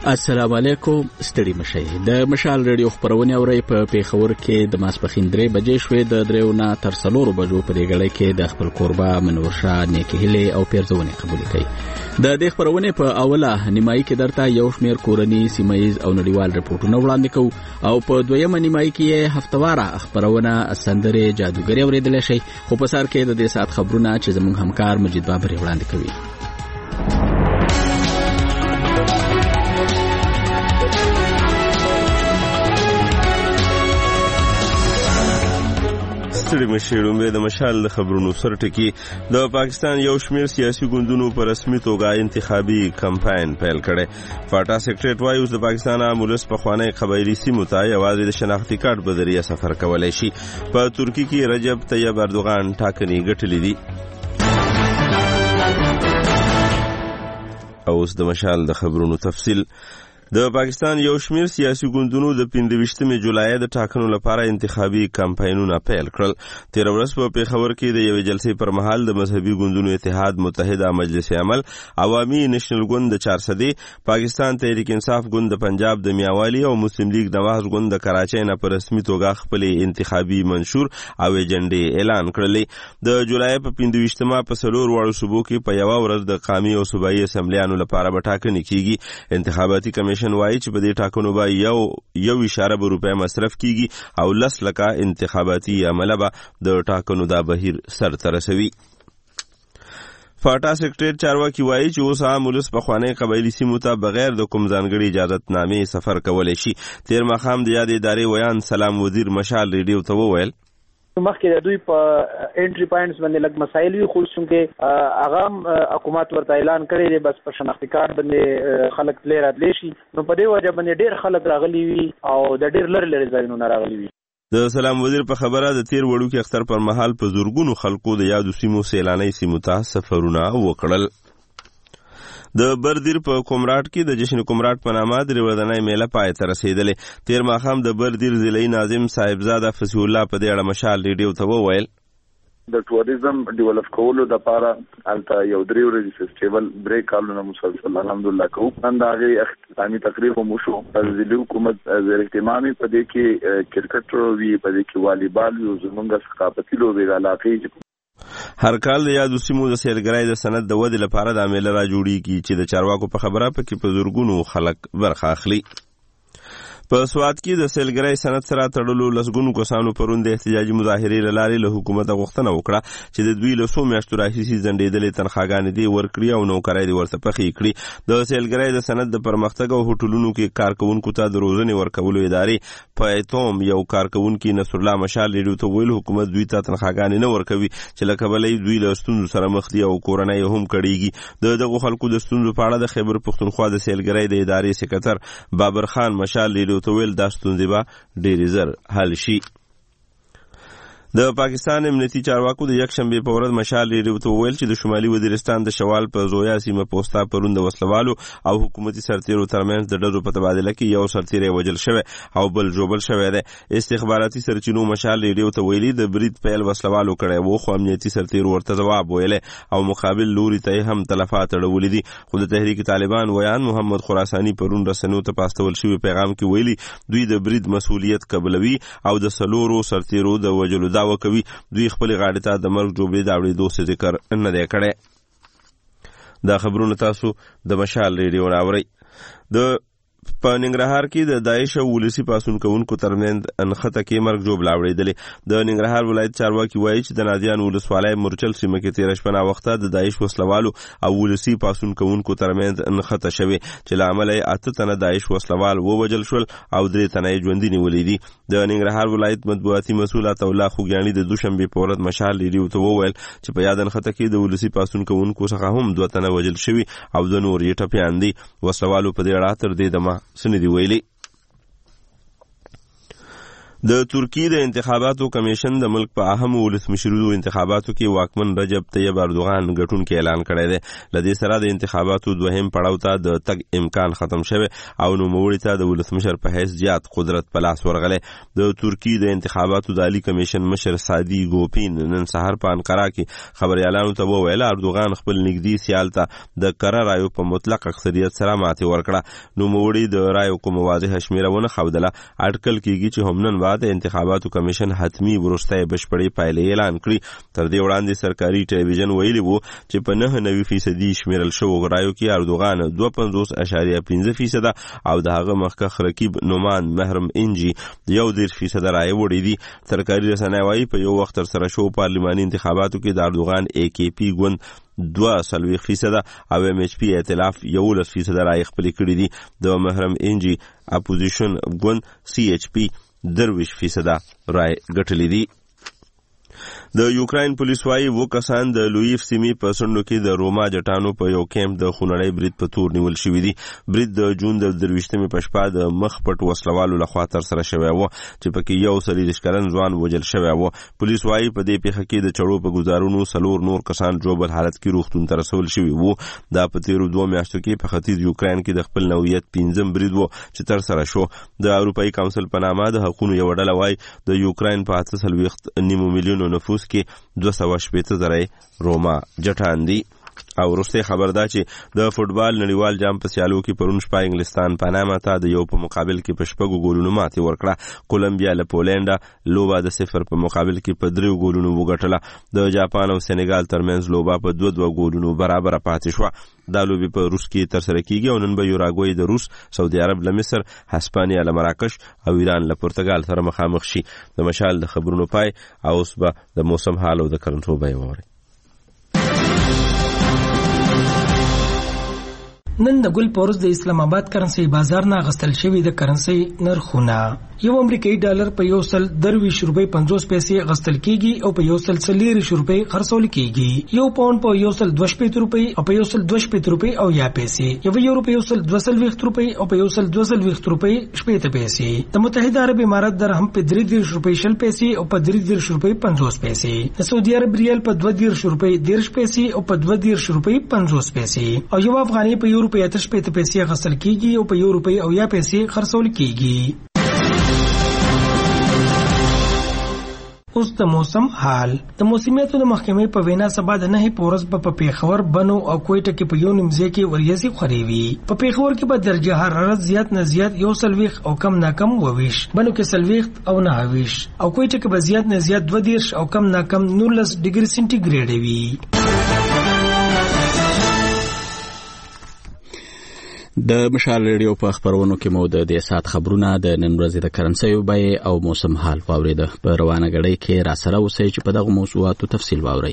السلام علیکم. ستړي مشئ. د مشال ریډیو خبرونه اوري په پیښور کې د ماسپخین 3 بجې شوې. د 3 نه تر 4 بجو په دې غړي کې د خپل قربا منورشاه نیکهله او پیرزونه قبول کړي. د دې خبرونه په اوله نیمایي کې درته یو شمیر کورنی سیمایز او نړیوال رپورټونه وړاندې کوو او په دویمه نیمایي کې هفتواره خبرونه سندره جادوګری اوریدل شي. خو په سر کې د دې سات خبرونه چې زموږ همکار مجید بابر وړاندې کوي. ستړي مشئ. د مشال د خبرونو سرټکی د پاکستان یو شمیر سیاسي ګوندونو په رسمي توګه انتخابي کمپاین پیل کړي. فاټا سیکریټ وایي د پاکستان عام ولس په خوانی قبایلی سیمو ته یوازې د شناختی کارت په ذریعه سفر کولای شي. په ترکی کې رجب طیب اردوغان ټاکنې ګټلې دي. اوس د مشال د خبرونو تفصیل. د پاکستان یو شمیر سیاسي ګوندونو د 15 جولای د ټاکنو لپاره انتخابي کمپاینونه پیل کړل. تیر ورځ په پیښور کې د یو جلسې پر مهال د مذهبي ګوندونو اتحاد متحده مجلس عمل، عوامي نېشنل ګوند د 400، پاکستان تحریک انصاف ګوند د پنجاب د میاوالی او مسلم لیگ نواز ګوند د کراچۍ نه په رسمي توګه خپل انتخابي منشور او ایجنډې اعلان کړلې. د جولای په 15مه په 4 وړو صوبو کې په یو ورځ د قومي او صوبایي اسمبلیانو لپاره به ټاکنې کیږي. انتخاباتي کمیشن وایي چې په دې ټاکنو به یو اشاره به روپۍ مصرف کیږي او 10 لکه انتخاباتي عمله به د ټاکنو دا بهیر سر ته رسوي. فاټا سیکریټ چارواکي وایي چې اوس عام ولس په خوانی قبایلی سیمو ته بغیر د کوم ځانګړي اجازهنامې سفر کولی شي. تیر ماښام د یادې ادارې ویان سلام وزیر مشال ریډیو ته وویل مخکې د دوی په انټری پوینټس باندې لږ مسایل وي، خو څنګه هغه حکومت ورته اعلان کړی دی بس په شناختی کارت باندې خلک تللی راتلی شي. نو په دې وجه باندې ډېر خلک راغلي وي او د ډېر لرې ځایونو نه راغلي وي. د سلام وزیر په خبره د تیر وړوکي اختر پر مهال په زورګونو خلکو د یادو سیمو سیلانی سیمو ته سفرونه وکړل. د بردیر په کومراټ کې د جشن کومراټ په نامه د ورځنۍ میله پای ته رسیدلې. تیر ماښام د بردیر ضلعي ناظم صاحبزاده فصیح الله په دې اړه مشال ریډیو ته وویل د ټوریزم ډیولپ کولو لپاره الته یو 3 ورځې فیسټیوال بریک کالونه مسلسل الحمدلله کوو. نن د هغې اختتامي تقریب مو شو. ضلعي حکومت زیر اهتمامي په دې کې کرکټ وي، په دې کې والیبال وي، زموږ ثقافتي لوبې د علاقې. هر کال د یادو سیمو د سیلګرۍ د سند د ودې لپاره د میله را جوړیږي چې د چارواکو په خبره پکې په زورګونو خلک برخه اخلي. په سوات کې د سیلګرۍ سند سره تړلو لسګونو کسانو پرون د احتجاجي مظاهرې له لارې له حکومته غوښتنه وکړه چې د دوی له څو میاشتو راهیسې ځنډېدلې تنخواګانې دې ورکړي او نوکرۍ دې ورته پخې کړي. د سیلګرۍ د سند د پرمختګ او هوټلونو کې کارکوونکو ته د روزنې ورکولو ادارې په ایتوم یو کارکوونکي نصرالله مشال ریډیو ته ویل حکومت دوی ته تنخواګانې نه ورکوي چې له کبله دوی له ستونزو سره مخ دي او کورنۍ هم کړېږي. د دغو خلکو د ستونزو په اړه د خیبر پښتونخوا د سیلګرۍ د ادارې سکرټر بابر خان مشال ریډیو ته ویل دا ستونزې به ډېرې زر حل شي. د پاکستان امنیتي چارواکو د یکشنبه په ورځ مشال ریډیو ته وویل چې د شمالي وزیرستان د شوال په زویا سیمه پوسټا پرون د وسلوالو او حکومتي سرتیرو ترمنځ د ډزو په تبادله کې یو سرتیری وژل شوی او بل ژوبل شوی دی. استخباراتي سرچینو مشال ریډیو ته ویلي د برید پیل وسلوالو کړی وو، خو امنیتي سرتیرو ورته ځواب ویلی او مقابل لوري ته هم تلفات اړولي دي. خو د تحریک طالبان ویان محمد خراساني پرون رسنیو ته په استول شوي پیغام کې ویلي دوی د برید مسؤلیت قبلوي او د 4 سرتیرو د وژلو وکوي. دوی خپل غاړې ته د مرګ جوړې دا وړې دوه ذکر نه دی کړی. دا خبرونه تاسو د مشال ریډیو راوري. د په ننګرهار کې د داعش او ولسی پاسون کوونکو ترمنځ انخته کې مرګ جوړ لاوړېدلې. د ننګرهار ولایت چارواکي وایي چې د نادیان ولسوالۍ مورچل سیمه کې تیر شپه وخته د داعش وسلوالو او ولسی پاسون کوونکو ترمنځ انخته شوې چې له امله 8 تنه داعش وسلوال ووژل شول او 3 تنه ژوندي نیولې دي. د ننګرهار ولایت مطبوعاتي مسؤل عطا الله خوګیاني د دوشنبه په ورځ مشال ریډیو ته وویل چې په یاد انخته کې د ولسی پاسون کوونکو څخه هم 2 تنه وژل شوي او د نور یې ټپیان دي. وسلوالو په دې اړه تر دې دمه سندې ویلي. د ترکیې د انتخاباتو کمیشن د ملک په اهم ولسمشریزو انتخاباتو کې واکمن رجب طیب اردوغان ګټونکی اعلان کړی دی. له دې سره د انتخاباتو دوهم پړاو ته د تګ امکان ختم شوی او نوموړي ته د ولسمشر په حیث زیات قدرت په لاس ورغلی. د ترکیې د انتخاباتو د عالی کمیشن مشر سادی ګوپین نن سهار په انقره کې خبریالانو ته وویل اردوغان خپل نږدې سیال ته د کره رایو په مطلق اکثریت سره ماتې ورکړه. نوموړي د رایو کوم واضحه شمیره ونه ښودله. اټکل کېږي چې هم نن بعد انتخاباتو کمیشن حتمی وروستۍ بشپړې پایلې اعلان کړي. تر دې وړاندې سرکاري ټلویزیون ویلي وو چې په 99% شمیرل شوو رایو کې اردوغان 52.5% او د هغه مخکښ رقیب نومان محرم انجی 1% رایې وړي دي. سرکاري رسنۍ وایي په یو وخت ترسره شوو پارلماني انتخاباتو کې د اردوغان AKP ګوند 2% او MHP ائتلاف 11% رایې خپلې کړي دي. د محرم انجی اپوزیشن ګوند CHP 23% رایې ګټلې دي. د یوکراین پولیس وايي و کسان د لویف سیمې په څنډو کې د روما جټانو په یو کیمپ د خونړی برید په تور نیول شوي دي. برید د جون د 23 په شپه د مخ پټ وسلوالو لخوا ترسره شوی و چې پکې یو 40 کلن ځوان وژل شوی و. پولیس وايي په دې پیښه کې د چړو په ګزارونو 4 نور کسان جوبل حالت کې روغتون ته رسول شوي وو. دا په تیرو 2 میاشتو کې په ختیځ یوکراین کې د خپل نوعیت 5م برید و چې ترسره شو. د اروپایي کونسل په نامه د حقوقو یو ډله وايي د یوکراین په 8.9 میلیون نفوس کې 280,000 روما جټان دي. او وروسته خبر ده چې د فوټبال نړیوال جام په سیالو کې پرون شپه انګلستان پاناما ته د یو په مقابل کې په 6 ګولونو ماتې ورکړه. کولمبیا له پولنډ لوبه د 0 په مقابل کې په 3 ګولونو وګټله. د جاپان او سنغال ترمنځ لوبه په 2 ګولونو برابر پاتې شوه. دا لوبه په روس کې ترسره کیږي او نن به یوراګوای د روس، سعودي عرب له مصر، هسپانیا له مراکش او ایران له پرتګال سره مخامخ شي. د مشال د خبرونو پای او اوس به د موسم حال او د کرنټو به ووري. نن د ګل پورز د اسلام آباد کرنسي بازار نه غستل شوی د کرنسي نرخونه یو امریکایي ډالر په 123 روپۍ 50 پیسې غستل کیږي او په 140 روپۍ خرڅول کیږي. یو پاوند په 122 روپۍ او په 122 روپۍ او یا پیسې. یو یورو په 122 روپۍ او په 122 روپۍ 70 پیسې. د متحده عرب امارات درهم په 33 روپۍ 60 پیسې او په 33 روپۍ 50 پیسې. د سعودي عرب ریال په 22 روپۍ 10 پیسې او په 22 روپۍ 50 پیسې. او یو افغاني په روپیا 8 پیسې غسل کیږي او په 1 روپۍ او یا پیسې خرڅول کیږي. اوس د موسم حال. د موسمیاتو د محکمې په وینا سبا د 9 پورز په پیښور، بنو او کوټه کې په یو نیمځای کې وریځي خوريوي. په پیښور کې په درجه حرارت زیات نه زیات 1 او کم نه کم 20، بنو کې 40 او 29 او کوټه کې به زیات نه زیات 20 او کم نه کم 19 ډیګري سنټیګریډ وي. د مشال ریډیو په خبرونو کې مو د دې سات خبرونه د نن ورځې د کرنسیو بیې او موسم حال واوریده. په روانه غړۍ کې را سره اوسئ چې په دغه موضوعاتو تفصیل واورئ.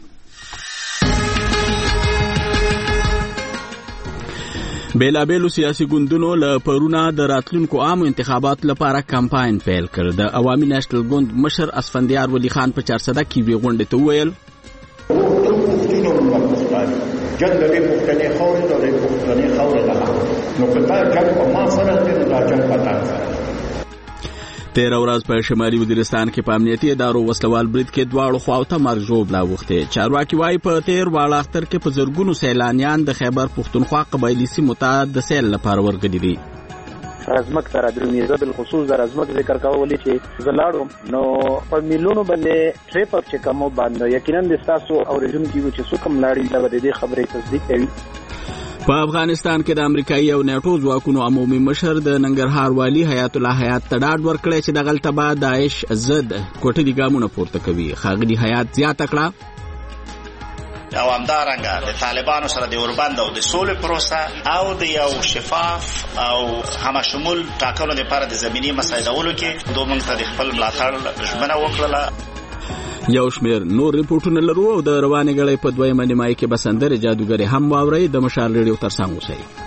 بیلابیلو سیاسي ګوندونو له پرونه د راتلونکو عامو انتخاباتو لپاره کمپاین پیل کړ. د عوامي نېشنل ګوند مشر اسفندیار ولی خان په 400 کې وی غونډې ته وویل جنګلې پښتنې خاورې ته د پښتنې خاورې ده نو کله جنګ په ما سره دی دا جنګ پتا سره. 13 ورځ په شمالي وزیرستان کې په امنیتي ادارو وسلوال برید کې دواړو خواو ته مرګ ژوبله وختې. چارواکي وایي په 13 واړه اختر کې په زرګونو سیلانیان د خیبر پښتونخوا قبایلي سیمو ته د سیل لپاره ورغلي دي. رزمک سره درومیزه بالخصوص د رزمک ذکر کولې چې زلاړو نو په میلیونو باندې ټریپ اپ چې کوم باندې یقینا د تاسو اوریدونکو چې څوک ملاړي دا د دې خبرې تصدیق کوي. په افغانستان کې د امریکایي او نیټو ځواکونو عمومي مشر د ننګرهار والی حیات الله حیات ته ډاډ ورکړی چې دغلته به داعش ضد کوټلي ګامونه پورته کوي. ښاغلي حیات زیاته کړه او همدارنګه د طالبانو سره د اوربند او د سولې پروسه او د یو شفاف او همشمول ټاکنو لپاره د زمینی مساعدولو کې دوه موږ ته د خپل ملاتړ ژمنه وکړه. یو شمیر نور ریپورټونه لرو او د روانې غړۍ په دویمه نیمایي کې به سندرې جادوګرې هم واورئ. د مشال ریډیو ترڅنګ اوسئ.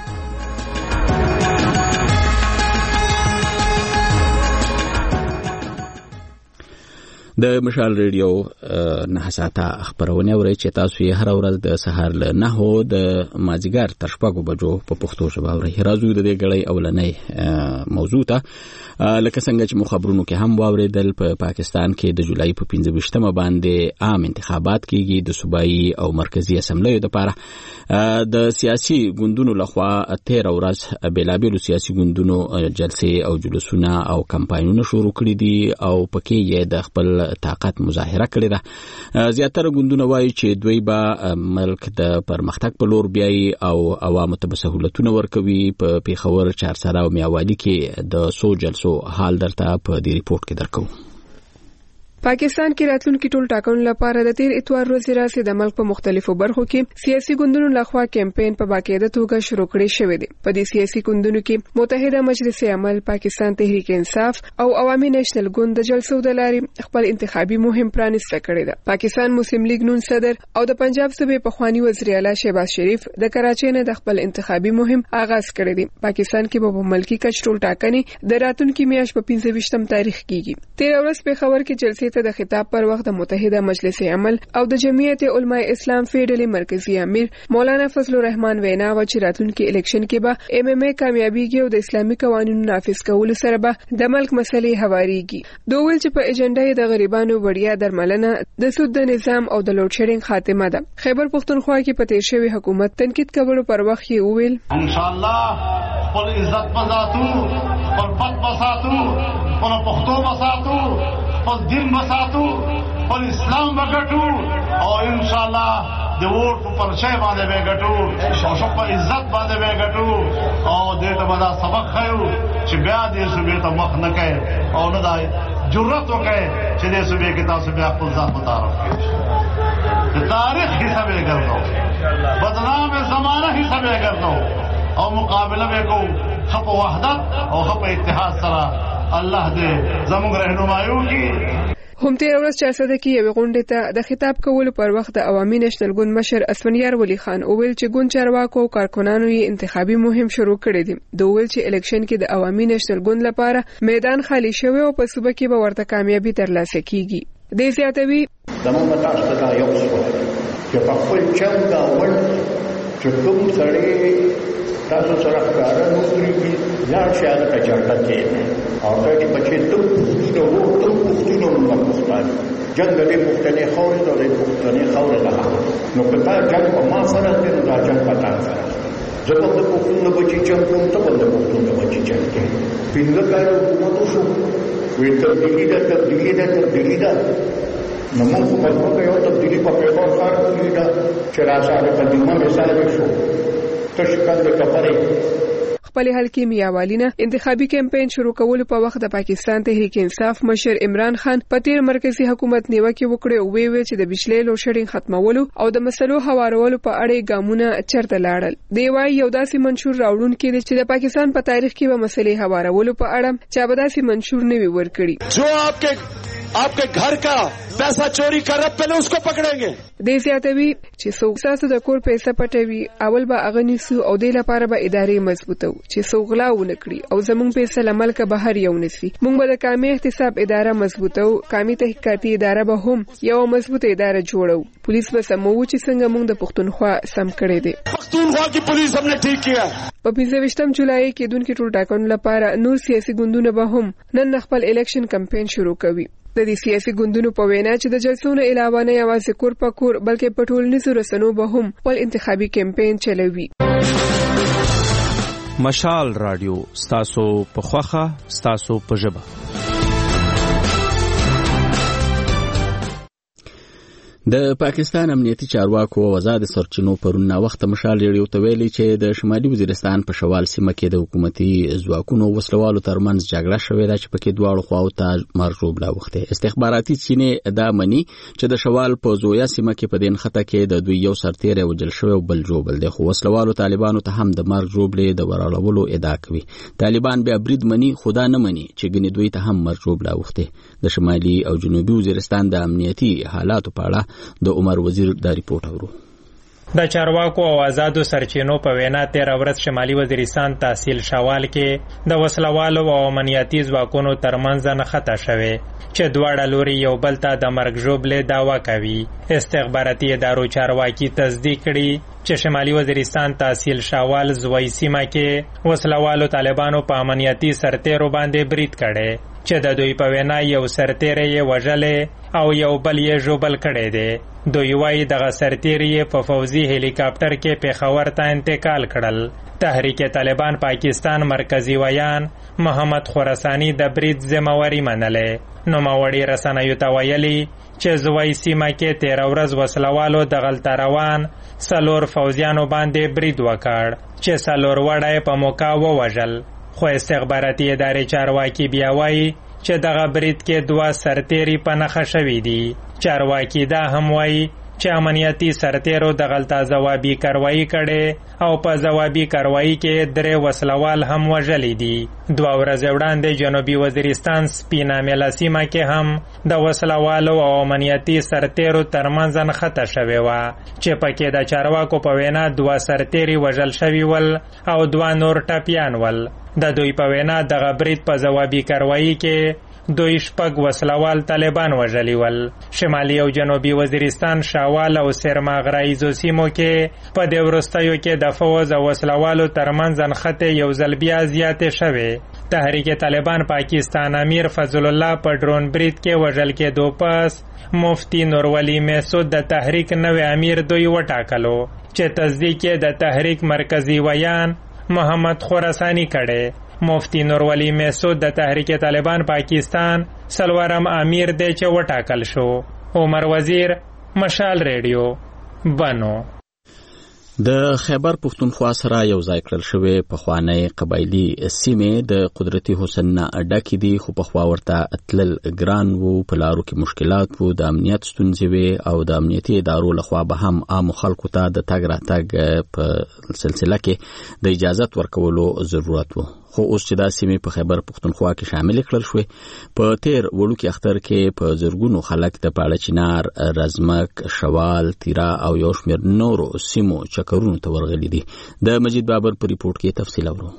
د مشال ریډیو نه ساته خبرونه اورئ چې تاسو یې هر ورځ د سهار له 9 د مازیګر تر 6 بجو په پښتو ژبه اورئ. راځو د دې غړې اولنۍ موضوع ته لکه څنګه چې خبرونو کې هم واوریدل په پاکستان کې د جولای په 15مه باندې عام انتخابات کیږي د صوبایي او مرکزی اسمبلیو لپاره د سیاسي ګوندونو لخوا 13 ورځ بیلابېلو سیاسي ګوندونو جلسې او جلوسونه او کمپاینونه شروع کړي دي او پکې یې د خپل طاقت مظاهره کړې ده. زیاتره ګوندونه وایي چې دوی به ملک د پرمختګ په لور بیایي او عوامو ته سہولتونه ورکوي. په پیښور چارسره او میاوالی کې د سو جلسو حال درته په دې ریپورت کې درکو. پاکستان کې راتلونکي ټول ټاکنو لپاره د 13 اتوار ورځې راځي د ملک په مختلفو برخو کې سیاسي ګوندونو لخوا کمپاین په باقاعده توګه شروع کړی شوی دی. په دې سیاسي ګوندونو کې متحده مجلس عمل، پاکستان تحریک انصاف او عوامي نېشنل ګوند د جلسو د لارې خپل انتخابي مهم پرانیسته کړی ده. پاکستان مسلم لیگ نون صدر او د پنجاب صوبې پخوانی وزیر اعلی شهباز شریف د کراچۍ نه د خپل انتخابي مهم آغاز کړی دی. پاکستان کې په ملکی کچ ټول ټاکنې د راتلونکي میاشت په 25م تاریخ کېږي. 13 ورځ په خبر کې جلسې ته د خطاب پر وخت د متحده مجلس عمل او د جمعیت علماء اسلام فیډرالي مرکزی امیر مولانا فضل الرحمن وینا و چې راتلونکي الیکشن کې به MMA کامیابیږي او د اسلامي قوانینو نافذ کولو سره به د ملک مسلې هواريږي. دوی ویل چې په ایجنډا د غریبانو وړیا درملنه، د سود د نظام او د لوډ شیډینګ خاتمه ده. خیبر پختونخوا کې په تیر شوی حکومت تنقید کولو پر وخت یې وویل ان شاء الله خپل عزت بساتو، خپل پت بساتو، خپل پښتو بساتو، خپل دین بساتو، خپل اسلام وګټو او ان شاء الله د ووټ په پرچې باندې به ګټو او په عزت باندې به ګټو او دې ته به سبق خایو چې بیا دې صوبې ته مخ نه کوي او نه دای جرأت وکړي چې دې صوبې کې تاسو بیا خپل ځان متعارف کړئ. د تاریخ حساب یې ګرځو، بدنام زمانہ حساب یې ګرځو او مقابله وکړو خپ وحدت او خپ اتحاد سره. الله دې زموږ رهنمایو کی. هم 13 ورځ چارسده کې یو غونډه ته د خطاب کولو پر وخت د عوامي نېشنل ګوند مشر اسفندیار ولی خان وویل چې ګوند چارواکو او کارکونانو یې انتخابي مهم شروع کړی دی. دوی ویل چې الیکشن کې د عوامي نېشنل ګوند لپاره میدان خالی شوی او په صوبه کې به ورته کامیابی ترلاسه کیږي. د زیاتوي زموږ تاسو ته یو څه چې په خپل چم دا ول چې کوم سړی تاسو سره کار نه کوي لاړ شي هغه ته چارټه کې او دا چې بچي ته پوښتنه وکړي جنگ دې پوښتنه خوري دا دې پوښتنه خوري ده نو کله جنگ په ما سره دې دا جنگ پتا سره ځکه د پوښتنه بچي چې کوم ته بل پوښتنه بچي چې پینځه کال حکومت شو وې تبدیلی ده نو موږ په خپل یو تبدیلی په پیغام کار کوي دا چې راځي په دې مثال شو خپل حلقې میاوالی نه انتخابي کمپاین شروع کولو په وخت د پاکستان تحریک انصاف مشر عمران خان په تیر مرکزی حکومت نیوکه وکړه او ویل چې د بجلی لوډ شیډینګ ختمولو او د مسلو هوارولو په اړه ګامونه چرته لاړل. دی وايي یو داسې منشور راوړون کې چې د پاکستان په تاریخ کې به مسلې هوارولو په اړه چا به داسې منشور نه وي ورکړي. جو आपके घर का पैसा चोरी कर रहा पहले उसको पकड़ेंगे. د زیاتوي چې څوک ساسو د کور پیسې پټوي اول به اغنیسو او د لپاره به ادارې مضبوطو چې څوک غلا ونکړي او زمونږ پیسې لملک بهر یو نسی. موږ به د کامي احتساب اداره مضبوطو، کامي تحقیقاتي اداره به هم یو مضبوطه اداره جوړو. پولیس به سمو چې څنګه موږ د پښتونخوا سم کړی دی. پښتونخوا کی پولیس هم نه ٹھیک کیا. په 25 جولای کې دونکو ټول ټاکنو لپاره نور سیاسي ګوندونه به هم نن خپل الیکشن کمپاین شروع کوي. د دې سیاسي ګوندونو په وینا چې د جلسو نه علاوه نه یوازې کور په کور بلکې په ټولنیزو رسنیو به هم خپل انتخابي کمپاین چلوي. مشال رادیو ستاسو په خوخه ستاسو په ژبه. د پاکستان امنیتي چارواکو وزارت سرچینو پرونه وخت مشال ریډیو ته ویلي چې د شمالي وزیرستان په شوال سیمه کې د حکومتي ځواکونو وسلوالو ترمنځ جګړه شوې ده چې پکې دواړو خواو ته مرجوب لا وخته. استخباراتي سینې دا مني چې د شوال په زویا سیمه کې په دین خطه کې د دوی یو سرتیری وجل شوی او بل جوبل دی، خو وسلوالو طالبانو ته هم د مرجوب له د ورالولو ادعا کوي. طالبان بیا برید مني، خدا نه مني چې ګنې دوی ته هم مرجوب لا وخته. د شمالي او جنوبي وزیرستان د امنیتي حالاتو په اړه د عمر وزیر دا ریپورت اورو. د چارواکو او آزادو سرچینو په وینا 13 ورځ شمالي وزیرستان تحصیل شوال کې د وسلوالو او امنیتي ځواکونو ترمنځ نښته شوې چې دواړه لوري یو بل ته د مرګ ژوبلې دعوا کوي. استخباراتي ادارو چارواکي تصدیق کړي چې شمالي وزیرستان تحصیل شوال زوی سیمه کې وسلوالو طالبانو په امنیتي سرتیرو باندې برید کړي چې د دوی په وینا یو سرتیر یې وژلې او یو بل یې ژوبل کړی دی. دوی وایي دغه سرتیر یې په فوزي هلیکاپټر کې پېښور ته انتقال کړل. تحریک طالبان پاکستان مرکزی ویان محمد خراسانی د برید ذمہواری منلې. نوموړي رسنیو ته ویلي چې زوی سیمه کې 13 ورځ وسلوالو د غلطه روان 4 فوزیانو باندې برید وکړ چې 4 وړه په موقع ووژل. خو استخباراتي ادارې چارواکي بیا وایي چې دغه برید کې 2 سرتیري په نښه شوي دي. چارواکي دا هم وایي چې امنیتي سرتیرو د غلطه ځوابي کاروایی کړې او په ځوابي کاروایی کې 3 وسلوال هم وژلي دي. 2 ورځې وړاندې جنوبي وزیرستان سپینه میله سیمه کې هم د وسلوالو او امنیتي سرتیرو ترمنځ نښته شوې وه چې پکې د چارواکو په وینا 2 سرتیري وژل شوي ول او 2 نور ټپیان ول. د دوی په وینا دغه برید په ځوابي کاروایی کې 2 شپږ وسلوال طالبان وژلي ول. شمالي او جنوبي وزیرستان شاوال او سرماغرایزو سیمو کې په دې وروستیو کې د فوز او وسلوالو ترمنځ نښتې یو ځل بیا زیاتې شوې. تحریک طالبان پاکستان امیر فضل الله په ډرون برید کې وژل کېدو پس مفتی نورولی محسود د تحریک نوی امیر دوی وټاکلو چې تصدیق یې د تحریک مرکزی ویان محمد خراسانی کړي. مفتی نورولی محسود د تحریک طالبان پاکستان سلورم امیر دی چې وټاکل شو. عمر وزیر، مشال ریډیو، بنو. د خیبر پښتونخوا سره یو ځای کړل شوې پخوانی قبایلي سیمې د قدرتي حسن نه ډکې دي، خو پخوا ورته تلل ګران وو، په لارو کې مشکلات وو، د امنیت ستونزې وې او د امنیتي ادارو لخوا به هم عامو خلکو ته د تګ راتګ په سلسله کې د اجازت ورکولو ضرورت وو. خو اوس چې دا سیمې په خیبر پښتونخوا کې شامل کړل شوې، په تیر وړوکي اختر کې په زرګونو خلک د پاړه چنار، رزمک، شوال، تیرا او یو شمېر نورو سیمو چکرونو ته ورغلي دي. د مجید بابر په ریپورت کې تفصیل اورو.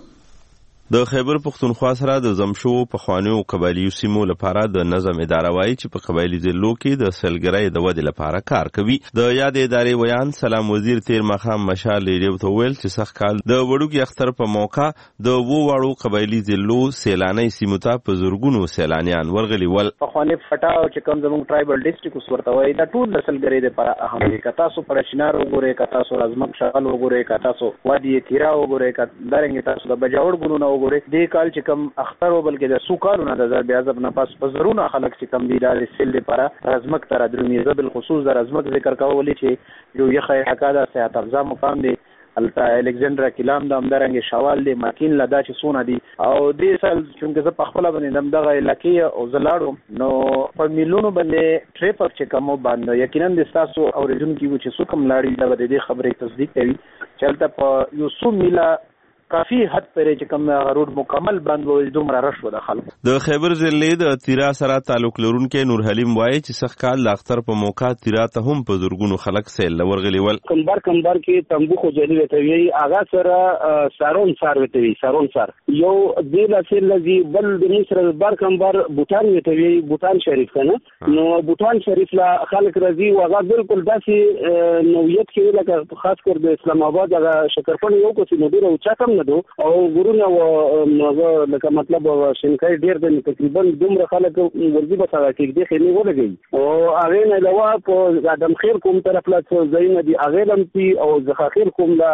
د خیبر پښتونخوا سره د زمشو پخوانیو قبایلیو سیمو لپاره د نظم اداره وایي چې په قبایلي ضلعو کې د سیلګرۍ د ودې لپاره کار کوي. د یاد ادارې ویان سلام وزیر تیر ماښام مشال ریډیو ته ویل چې سخت کال د وړوکي اختر په موقع د واړو قبایلي ضلعو سیلاني سیمو ته په زرګونو سیلانیان ورغلي ول. پخوانی فټا او چې کوم زموږ ټرایبل ډیسټریکټ ورته وایي دا ټول د سیلګرۍ لپاره اهم دي. که تاسو پرشنار وګورئ، که تاسو رزمک شغل وګورئ، که تاسو وادي تیرا وګورئ، که دارنګ تاسو د بجاوړ ګلونه وګورئ، دې کال چې کم اختر و بلکې د سوکالونه د ضرب اعظم نه پس په زرونه خلک چې کم دي د سیل لپاره رزمک تر درومي. زه بالخصوص د رزمک ذکر کولی چې یو یخه حقا د صحت افزا مقام دی، البته الکسندر کلام د همدارنګ شوال دی، ماکین لدا چې سونه دي او دې سال چې زه په خپل باندې دغه علاقې او زلاړو نو په میلیونو باندې ټریپ چې کوم باندې یقینا د تاسو اوریدونکو چې څوک ملاړي د دې خبرې تصدیق کوي چې البته په یو څو میله کافی حد پرې چې کوم روډ مکمل بند وي دومره رش و د خلکو. د خیبر ضلع د تیرا سره تعلق لرونکي نور حلیم وایي چې سخت کال د اختر په موقع تیرا ته هم په زرګونو خلک سیل ورغلي ول. کمبر کې تنبو خو جلی وته وی اغا سره سارون سار وته وی سارون سار یو د لاسل لذي بل د مصر بار کمبر بوتان وته وی بوتان شریف کنه نو بوتان شریف لا خلک رضی او اغا بالکل داسي نوعیت کې لکه خاص کر د اسلام آباد هغه شکرپن یو کوڅه نو ډیره اوچا کم او غرونه او لکه مطلب شنکای ډیر د تقریبا دومره خلک ورځي به سره کې دي خېمه ولګي او هغه نه علاوه په ادم خیر کوم طرف لا زین دي هغه لم پی او زخاخیر کوم لا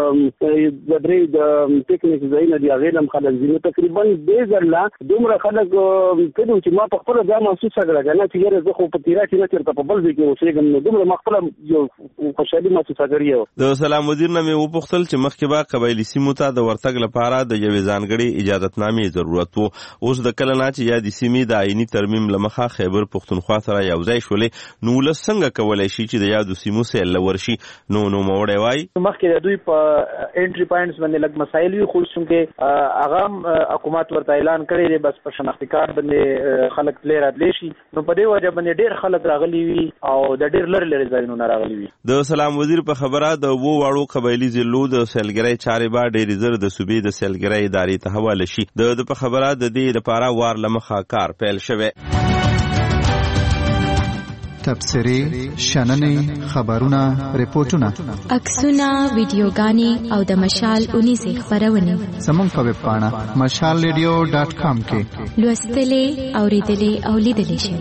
د درې د ټیکنیک زین دي هغه لم خلک دي تقریبا د زلا دومره خلک کله چې ما په خپل ځای محسوس کړل نه چې زه خو په تیرا کې نه ترته په بل ځای کې اوسېږم نو دومره مخفله خوشالي محسوس کړی. د سلام وزیر نه مې وپوښتل چې مخکې به قبایلی سیمو ته د ورتګ لپاره د یوې ځانګړې اجازتنامې ضرورت و. اوس د کله نه چې یادې سیمې د آئیني ترمیم له مخه خیبر پښتونخوا سره یوځای شولې، نو ولس څنګه کولی شي چې د یادو سیمو سیل له ورشي؟ نو نوموړی وایي مخکې د دوی په انټري پوینټس باندې لږ مسایل وي، خو چونکې هغه حکومت ورته اعلان کړی دی بس په شناختي کارت باندې خلک تللی راتلی شي، نو په دې وجه باندې ډېر خلک راغلي وي او د ډېر لرې لرې ځایونو نه راغلي وي. د سلام وزیر په خبره د واړو قبایلي ضلعو د سیلګرۍ چارې به ډېرې زر د صوبې د سیلګرۍ ادارې ته حواله شي. د په خبره د دې لپاره وار له مخه کار پیل شوی. تبصرې، شننې، خبرونه، ریپورتونه، عکسونه، ویډیوګانې او د مشال اونیزې خپرونې زموږ په ویب پاڼه mashalradio.com کې لوستلې، اورېدلې او لیدلې شئ.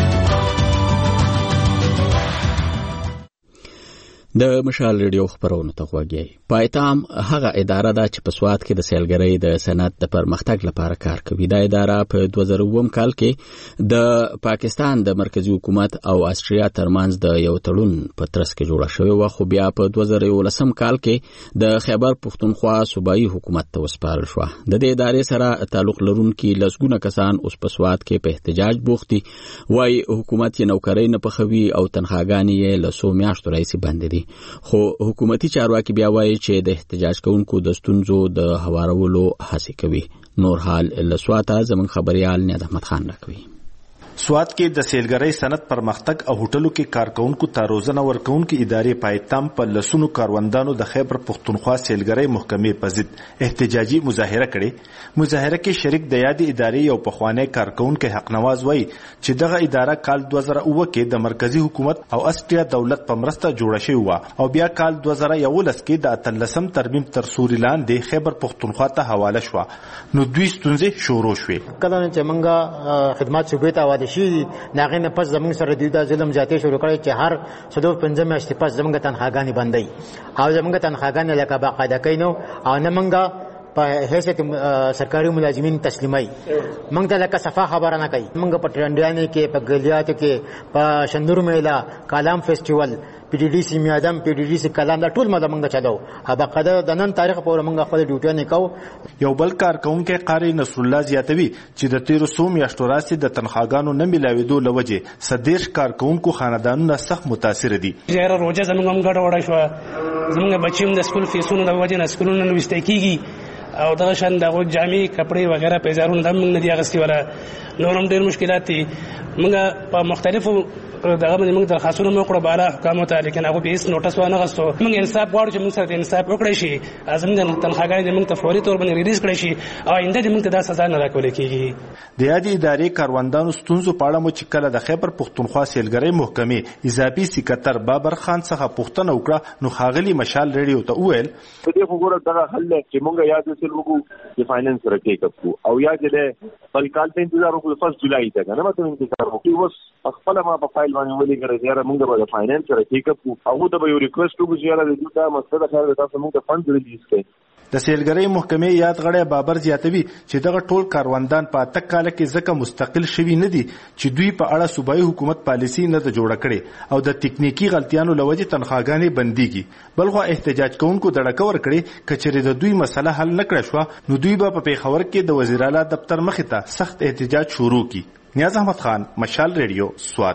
د مشال ریډیو خبرونه ته غوږی. پایتام هغه اداره ده چې په سواد کې د سیلګرۍ د صنعت د پرمختګ لپاره کار کوي. دا اداره په 2009 کال کې د پاکستان د مرکزی حکومت او استرالیا ترمنځ د یو تړون په ترڅ کې جوړه شوې و، خو بیا په 2011 کال کې د خیبر پښتونخوا صوبایي حکومت ته وسپارل شو. د دې ادارې سره تعلق لرونکي لسګونه کسان اوس په سواد کې په احتجاج بوخت دي. وايي حکومت یې نوکرۍ نه پخوي او تنخواګانې یې له 100 میاشتو راهیسې بندې دي. خو حکومتي چارواکي بیا وایي چې د احتجاج کوونکو د ستونزو د هوارولو هڅه کوي. نور حال له سواته زموږ خبريال نیاد احمد خان راکوي. سواد کې د سیلګرۍ صنعت پرمختګ او هوټلو کې کارکونکو ته روزنه ورکونکو ادارې پایتام په لسونو کاروندانو د خیبر پښتونخوا سیلګرۍ محکمې په ضد احتجاجي مظاهره کړې. مظاهره کې شریک د یادې ادارې یو پخوانی کارکونکو حق نواز وایي چې دغه اداره کال 2009 کې د مرکزی حکومت او استرالیا دولت په مرسته جوړه شوې و او بیا کال 2011 کې د 13م ترمیم تر سوري لاندې خیبر پښتونخوا ته حواله شو. نو دوی ستونزې شروع شوې. کله چې موږ خدمات صوبې ته واده شي ناغې نه پس زموږ سره دوی د ظلم زیاتې شروع کړی چې هر 15 میاشتې پس زموږ تنخواګانې بندي او زموږ تنخواګانې لکه باقاعده کینو او نه موږ په حیثیت سرکاري ملازمین تسلیمای موږ ته لکه صفه خبره نه کوي. موږ په ټرندیانې کې په ګلیاتو کې په شندور میله کالام فیسټیوال پی ډی ډی سی میادم پی ډی ډی سی کلام دا ټول مده موږ چلو باقاعده د نن تاریخ پورې موږ خپل ډیوټي نه کوو. یو بل کارکونکو قاری نصر الله زیاتوي چې د 1300 میاشتو راځي د تنخواګانو نه ملاویدو لوجه صدیش کارکونکو خاندانونه سخت متاثر دي. ډیره روزه زموږ هم ګډه وډه شو، زموږ بچیم د سکول فیسونو د وجه نه سکولونو نه وسته کیږي او دغه شان د جامې کپڑے وغیرہ پیزارونه هم نه دی اغستې ولا نورم ډېر مشکلات دي. موږ په مختلفو دغه باندې موږ درخواستونه وکړو بالا حکومت ته، لیکن هغه به هیڅ نوټس ونه غوښتو. موږ انصاف غواړو چې موږ سره انصاف وکړي شي، ازمن تنخواګانې موږ ته فوري تور باندې ریلیز کړي شي او آینده دې موږ ته دا سزا نه راکول کیږي. د یادې ادارې کاروندانو ستونزو په اړه مو چې کله د خیبر پښتونخوا سیلګرۍ محکمې اضافي سکرټر بابر خان څخه پوښتنه وکړه نو ښاغلي مشال ریډیو ته وویل په دې وګوره دغه حل چې موږ یاد وسل وګو چې فاینانس راکې کړو او یا چې بل کال ته انتظار وکړو 1 جولای ته نه ماته انتظار وکړو. اوس خپل ما په فایل باندې ولې کړی دی موږ د فاینانس راکې کړو او ته به یو ریکوست وکړو چې دا مسله خیر تاسو موږ ته فند ریلیز کړئ. د سیلګرۍ محکمې یاد غړی بابر زیاتوي چې دغه ټول کاروندان په 8 کال کې ځکه مستقل شوي نه دي چې دوی په اړه صوبایي حکومت پالیسي نه ده جوړه کړې او د تکنیکی غلطیانو لوجه تنخواګانې بنديږي. بلخو احتجاج کوونکو دړکه ور کړې کچېرې د دوی مسله حل نه کړې شو نو دوی به په پیښور کې د وزیر اعلی دفتر مخې ته سخت احتجاج شروع کړي. نیاز احمد خان، مشال ریډیو، سوات.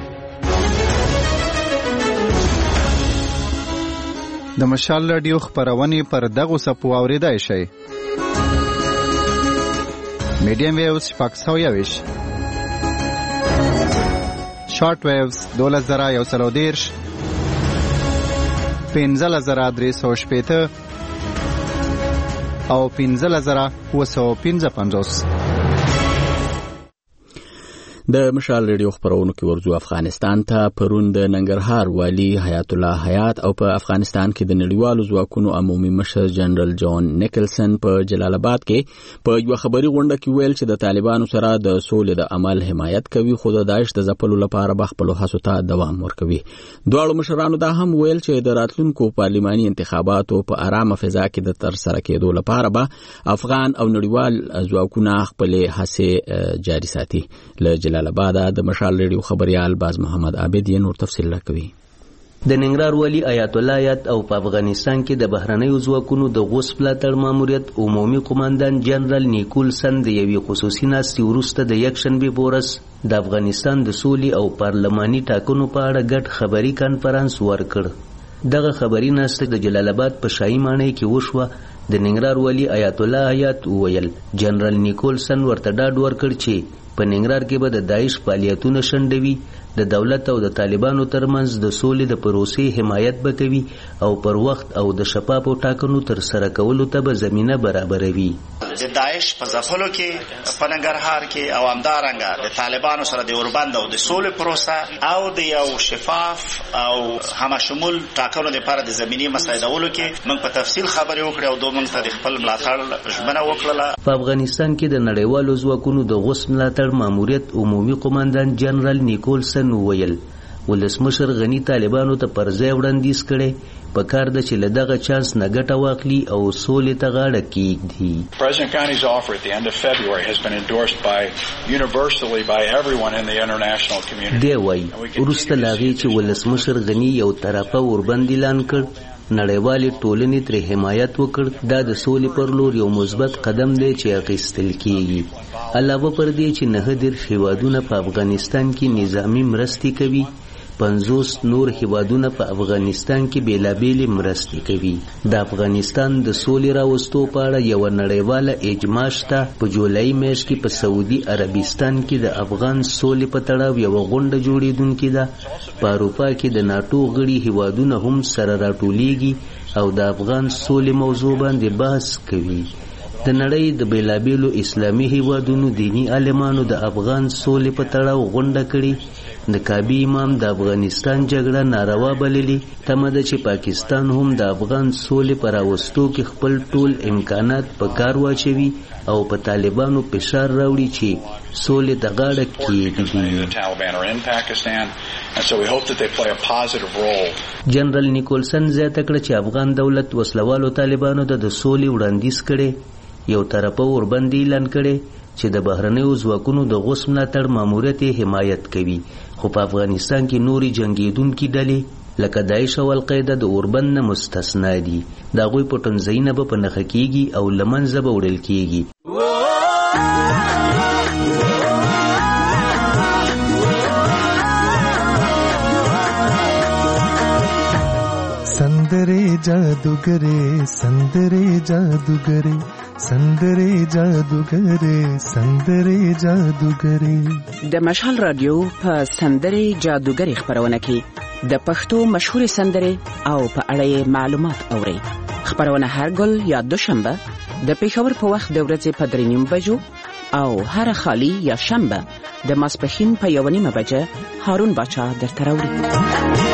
د مشال رادیو خبرونه پر دغه سپو اوریدای شي. میډیم ویوز 520، شارټ ویوز 2130، 15380 او 15955. د مشال ریډیو خبرونو کې ورځو افغانستان ته پرون د ننګرهار والی حیات الله حیات او په افغانستان کې د نړیوالو ځواکونو عمومي مشر جنرال جان نیکلسن په جلال آباد کې په یو خبري غونډه کې ویل چې د طالبانو سره د سولې د عمل حمایت کوي خو د داعش د ځپلو لپاره به خپل هڅو ته دوام ورکوي. دواړو مشرانو دا هم ویل چې د راتلونکو پارلماني انتخاباتو په آرامه فضا کې د ترسره کېدو لپاره به افغان او نړیوال ځواکونه خپل هڅې جاري ساتي. جلال آباد د مشال ریډیو خبريال باز محمد عابد یې نور تفصیل راکوي. د ننګرهار والي آیت الله آیت او په افغانستان کې د بهرنیو ځواکونو د غوڅ ملاتړ ماموریت عمومي قوماندان جنرال نیکولسن د یوې خصوصي ناستې وروسته د یکشنبې په ورځ د افغانستان د سولې او پارلماني ټاکنو په اړه ګډ خبري کانفرنس ورکړ. دغه خبري ناسته د جلال آباد په شاهي ماڼۍ کې وشوه. د ننګرهار والي آیت الله آیت وویل جنرال نیکولسن ورته ډاډ ورکړ چې په ننګرهار کې به د داعش فعالیتونه شنډوي، د دولت او د طالبانو ترمنځ د سولې د پروسې حمایت به کوي او پر وخت او د شفافو ټاکنو ترسره کولو ته به زمینه برابروي. د داعش په ځپلو کې په ننګرهار کې او همدارنګه د طالبانو سره د اوربند او د سولې پروسه او د یو شفاف او همشمول ټاکنو لپاره د زمینی مساعدولو کې موږ په تفصیل خبرې وکړې او دوی موږ ته د خپل ملاتړ ژمنه وکړه. په افغانستان کې د نړیوالو ځواکونو د غوڅ ملاتړ ماموریت عمومي قوماندان جنرال نیکولسن وویل ولسمشر غنی طالبانو ته پر ځای وړاندیز کړي په کار ده چې له دغه چانس نه ګټه واخلي او سولې ته غاړه کېږدي. President Ghani's offer at the end of February has been endorsed universally by everyone in the international community. دی وایي وروسته له هغې چې ولسمشر غني یو طرفه وربند اعلان کړ نړیوالې ټولنې ترې حمایت وکړ. دا د سولې پر لور یو مثبت قدم دی چې اخیستل کېږي. علاوه پر دې چې 19 هیوادونه په افغانستان کې نظامی مرستې کوي، 50 نور هیوادونه په افغانستان کې بیلابېلې مرستې کوي. د افغانستان د سولې راوستو په اړه یو نړیواله اجماع شته. په جولای میاشت کې په سعودي عربستان کې د افغان سولې په تړاو یو غونډه جوړېدونکې ده. په اروپا کې د ناټو غړي هیوادونه هم سره راټولیږي او د افغان سولې موضوع باندې بحث کوي. د نړۍ د بیلابېلو اسلامي هیوادونو دینی عالمانو د افغان سولې په تړاو غونډه کړې. د کعبې امام د افغانستان جګړه ناروا بللې. تمه ده چې پاکستان هم د افغان سولې په راوستو کې خپل ټول امکانات په کار واچوي او په طالبانو فشار راوړي چې سولې ته غاړه کېږدي. جنرال نیکولسن زیاته کړه چې افغان دولت وسلوالو طالبانو د سولې وړاندیز کړي، یو طرفه وربند اعلان کړي چې د بهرنیو ځواکونو د غوڅ ملاتړ ماموریت حمایت کوي. خو په افغانستان کې نوري جنگیدونکي ډلې لکه داعش او القاعده د اوربند نه مستثنا دي. د هغوی پټنځایونه به په نښه کېږي او له منځه به وړل کېږي. संदरे जादूगरे संदरे जादूगरे संदरे जादूगरे संदरे जादूगरे د مشال رادیو په سندرې جادوګري خبرونه کې د پښتو مشهور سندرې او په اړه معلومات اورئ. خبرونه هر ګل یا دوشنبه د پیښور په وخت د ورځې په 3:30 بجو او هر خالی یا شنبه د ماسپښین په 1:30 بجه هارون باچا درته راوړي.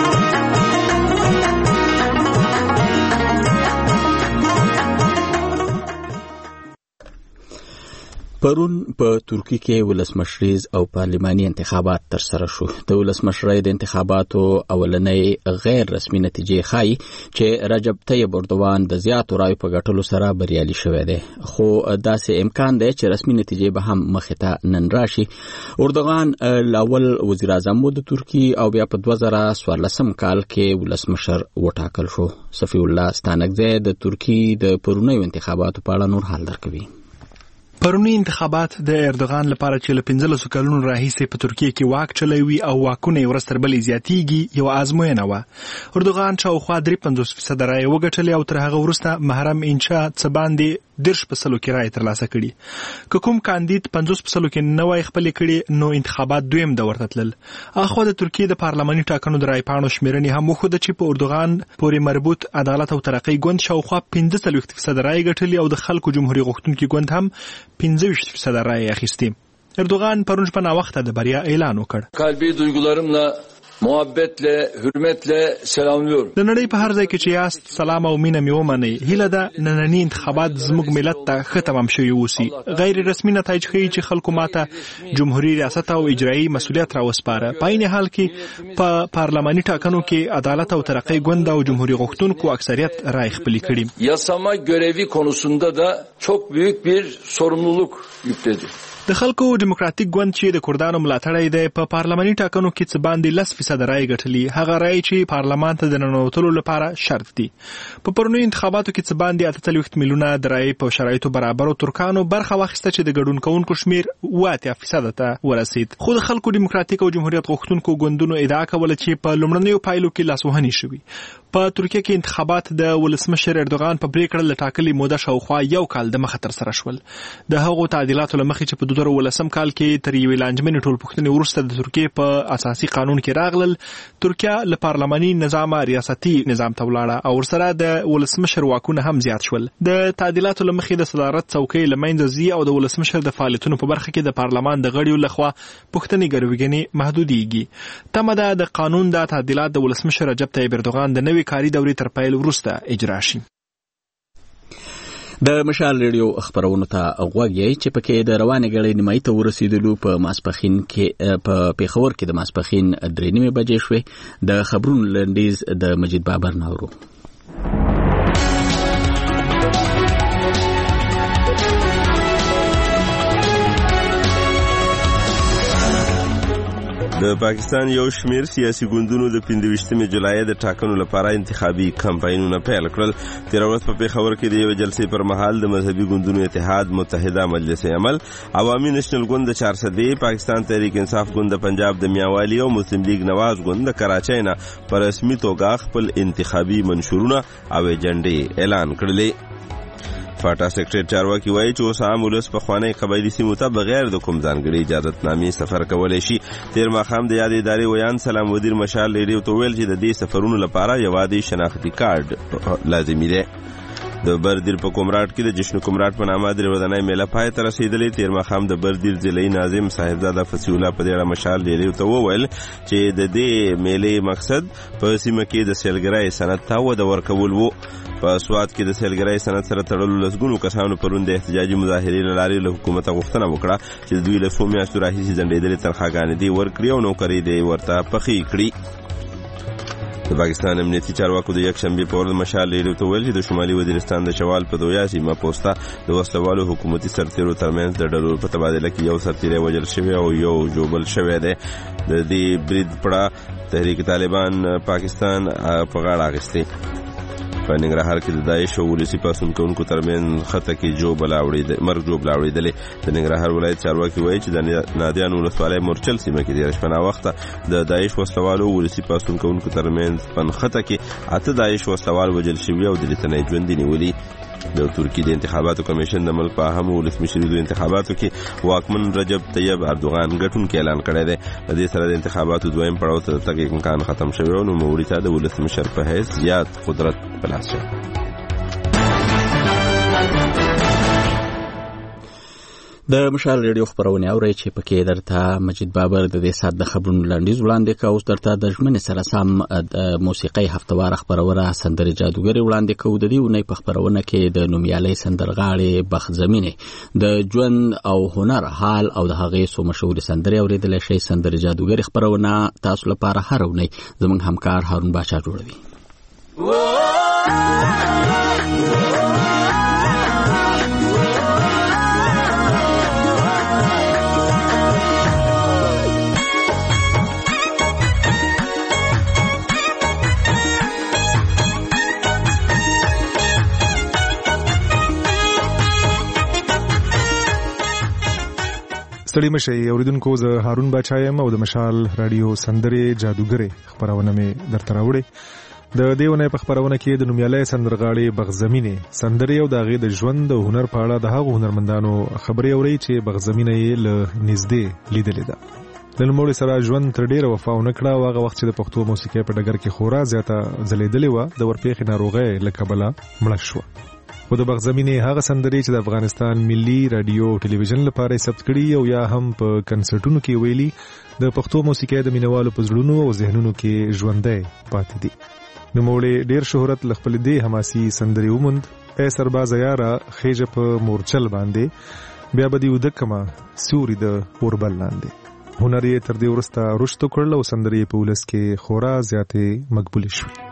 پرون په ترکی کې ولسمشریز او پارلماني انتخابات ترسره شو. د ولسمشرۍ د انتخاباتو اولنۍ غیر رسمي نتیجې ښایي چې رجب طیب اردوغان د زیاتو رایو په ګټلو سره بریالي شوی دی، خو داسې امکان دی چې رسمي نتیجې به هم مخې ته نن راشي. اردوغان اول وزیر اعظم و د ترکی او بیا په 2014 کال کې ولسمشر وټاکل شو. صفی الله ستانکزی د ترکی د پرونیو انتخاباتو په اړه نور حال درکوي. پرونی انتخابات د اردوغان لپاره چې له 15 کلونو راهیسې په ترکیه کې واک چلوي او واکونه ورځ تر بلې زیاتیږي یو ازموینه وه. اردوغان شاوخوا 53% رایې وګټلې او تر هغه وروسته محرم انشا څه باندې 10% کې رایې ترلاسه کړي. که کوم کاندید 50% کې نه وای خپلې کړي نو انتخابات دویم دور ته تلل. اخوا د ترکیه د پارلماني ټاکنو د رایې پاڼو شمیرنې هم وښوده چې په اردوغان پورې مربوط عدالت او ترقۍ ګوند شاوخوا 45% رایې ګټلې او د خلکو جمهوریت غوښتونکي ګوند هم 25% رایې اخیستې. اردوغان پرون شپه ناوخته د بریا اعلان وکړ. قلبي duygularımla محبتله حرمتله سلاملور. د نړۍ په هر ځای کې چې یاست سلام او مینه مې ومنئ. هیله ده ننني انتخابات زموږ ملت ته ښه تمام شوي اوسي. غیر رسمي نتایج ښیي چې خلکو ماته جمهوریت ریاست او اجرایي مسؤلیت راوسپاره. په عین حال کې په پارلماني ټاکنو کې عدالت او ترقۍ ګوند او جمهوریت غوښتونکو اکثریت رای خپلې کړي. Yasama görevi konusunda da çok büyük bir sorumluluk yükledi. د خلکو ډیموکراتیک ګوند چې د کردانو ملاتړی دی په پارلماني ټاکنو کې څه باندې 10% رایې ګټلي، هغه رایې چې پارلمان ته د ننوتلو لپاره شرط دي. په پرونیو انتخاباتو کې څه باندې 48 میلیونه د رایې په شرایطو برابرو ترکانو برخه واخیسته چې د ګډون کوونکو شمیر 80% ته ورسید. خو د خلکو ډیموکراتیک او جمهوریت غوښتونکو ګوندونو ادعا کوله چې په لومړنیو پایلو کې لاسوهنې شوي. په ترکیه کې انتخابات د ولسمشر اردوغان په پریکړه له ټاکلې موده شاوخوا یو کال د مخه ترسره شول. د هغو تعدیلاتو له مخې چې په 2018 کال کې تر یوې لانجمنې ټولپوښتنې وروسته د ترکیې په اساسي قانون کې راغلل، ترکیه له پارلماني نظام ریاستي نظام ته ولاړه او ورسره د ولسمشر واکونه هم زیات شول. د تعدیلاتو له مخې د صدارت څوکۍ له منځه ځي او د ولسمشر د فعالیتونو په برخه کې د پارلمان د غړیو لخوا پوښتنې ګرویګنې محدودېږي. تمه ده د قانون د تعدیلات د ولسمشر رجب طیب اردوغان د نوې کاري دورې تر پیل وروسته اجرا شي. د مشال ریډیو خبرونو ته غوږ یې چې پکې د روانې ګړۍ نیمایي ته ورسېدلو په ماسپښین کې په پیښور کې د ماسپښین 3:30 بجې شوې. د خبرونو لنډیز د مجید بابر ناورو. د پاکستان یو شمیر سیاسي ګوندونو د 25 جولای د ټاکنو لپاره انتخابي کمپاینونه پیل کړل. تیر ورځ په پیښور کې د یو جلسې پر مهال د مذهبي ګوندونو اتحاد متحده مجلس عمل، عوامي نېشنل ګوند د 400، پاکستان تحریک انصاف ګوند د پنجاب د میاوالی او مسلم لیگ نواز ګوند د کراچۍ نه په رسمي توګه خپل انتخابي منشورونه او ایجنډې اعلان کړلې. فاټا سیکرټری چارواکي وایي چې اوس عام ولس په خوانی قبایلي سیمو ته بغیر د کوم ځانګړي اجازهنامې سفر کولی شي. تیر ماښام د یادې ادارې ویان سلام وزیر مشال ریډیو ته ویل چې د دې سفرونو لپاره یوازې شناختی کارت لازمي دی. د بردیر په کومراټ کې د جشن کومراټ په نامه د ورځنۍ میله پای ته رسیدلې. تیر ماښام د بردیر ضلعي ناظم صاحبزاده فصیح الله په دې اړه مشال ریډیو ته وویل چې د دې میلې مقصد په سیمه کې د سیلګرۍ صنعت ته وده ورکول وو. په سوات کې د سیلګرۍ صنعت سره تړلو لسګونو کسانو پرون د احتجاجي مظاهرې له لارې له حکومت غوښتنه وکړه چې د دوی له څو میاشتو راهیسې ځنډېدلې تنخواګانې دې ورکړي او نوکرۍ دې ورته پخې کړي. د پاکستان امنیتي چارواکو د یکشنبې په ورځ مشال ریډیو ته ویل چې د شمالي وزیرستان د شوال په 2 سیمه پوسته د وسلوالو حکومتي سرتیرو ترمنځ د ډلو په تبادله کې یو سرتیری وژل شوی او یو ژوبل شوی دی. د دې برید پړه تحریک طالبان پاکستان په غاړه اخیستی. په ننګرهار کې د داعش او ولسي پاڅون کوونکو ترمنځ خطه کې مرګ جوړه اورېدلې. د ننګرهار ولایت چارواکي وایي چې د نادیان ولسوالۍ مورچل سیمه کې تېره شپه ناوخته د داعش وسلوالو او ولسي پاڅون کوونکو ترمنځ په خطه کې 8 داعش وسلوال وژل شوي او د تنې ژوندي نیولي. د ترکیې د انتخاباتو کمیشن د ملک په اهمو ولسمشریزو انتخاباتو کې واکمن رجب طیب اردوغان ګټونکی اعلان کړی دی. د دې سره د انتخاباتو دویم پړاو ته د تګ امکان ختم شوی او نوموړي ته د ولسمشر په حیث زیات قدرت په لاس شوی. د مشال ریډیو خبرونه اورئ چې پکې درته مجید بابر د دې سات د خبرونو لنډیز وړاندې کوي. اوس درته د ژمنې سره سم د موسیقۍ هفتوار خبرونه سندرې جادوګري وړاندې کوي. د دې ونې په خبرونه کې د نومیالۍ سندرغاړي بخت زمینه د ژوند او هنر حال او د هغې څو مشهورې سندرې اورېدلی شئ. سندرې جادوګري خبرونه تاسو لپاره هر اونۍ زموږ همکار هارون باچا جوړوي. ستړي مشئ اوریدونکو، زه هارون باچا یم او د مشال رادیو سندرې جادوګري خبرونه مې درته راوړې. د دې ونې په خبرونه کې د نومیالۍ سندرغاړي بخت زمینه سندرې او د هغې د ژوند او هنر په اړه د هغو هنرمندانو خبرې اورئ چې بخت زمینه یې له نږدې لیدلې ده. د نوموړي سره ژوند تر ډېره وفا ونه کړه او هغه وخت چې د پښتو موسیقۍ په ډګر کې خورا زیاته ځلېدلې وه، د ورپېښې ناروغۍ له کبله مړه شوه. خو د بخت زمینه هغه سندرې چې د افغانستان ملي رادیو او ټلویزیون لپاره ثبت کړي او یا هم په کنسرټونو کې ویلي، د پښتو موسیقۍ د مینوالو په زړونو او ذهنونو کې ژوندی پاتې دي. نوموړي ډېر شهرت له خپلې دې حماسي سندرې وموند: ای سربازه یاره خیژه په مورچل باندې، بیا به دې وده کمه سیوري د اوربل لاندې. هنر یې تر دې وروسته رشد وکړل او سندرې په ولس کې خورا زیاتې مقبولې شوې.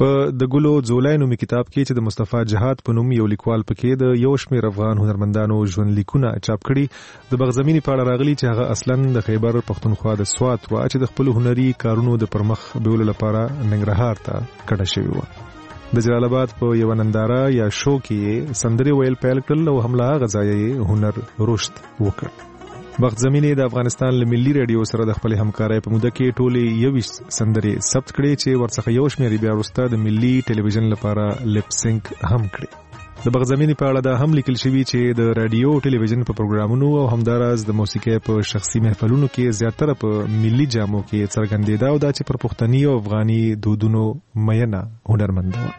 په د ګلو ځولای نومي کتاب کې چې د مصطفی جهاد په نوم یو لیکوال پکې د یو شمېر افغان هنرمندانو ژوند لیکونه چاپ کړي د بغزمینې په اړه راغلي چې هغه اصلاً د خیبر پښتونخوا د سوات و چې د خپل هنري کارونو د پرمخ بیولو لپاره ننګرهار ته کډه شوی و د جلال آباد په یو ننداره یا شو کې سندري ویل پیل کړل او هملا غځای هنر رشد وکړ وخت زمینه د افغانستان له ملي رادیو سره د خپل همکارۍ په موده کې ټولې 21 سندري ثبت کړي چې ورڅخه یو شمېر بیا وروسته د ملي ټلویزیون لپاره لپ سینک هم کړي د بغزمینې په اړه دا هم لیکل شوی چې د رادیو ټلویزیون په پروګرامونو او همدارس د موسیقۍ په شخصي محفلونو کې زیاتره په ملي جامو کې څرګندېده او دا چې پر پښتني او افغاني دودونو مینه هنرمند و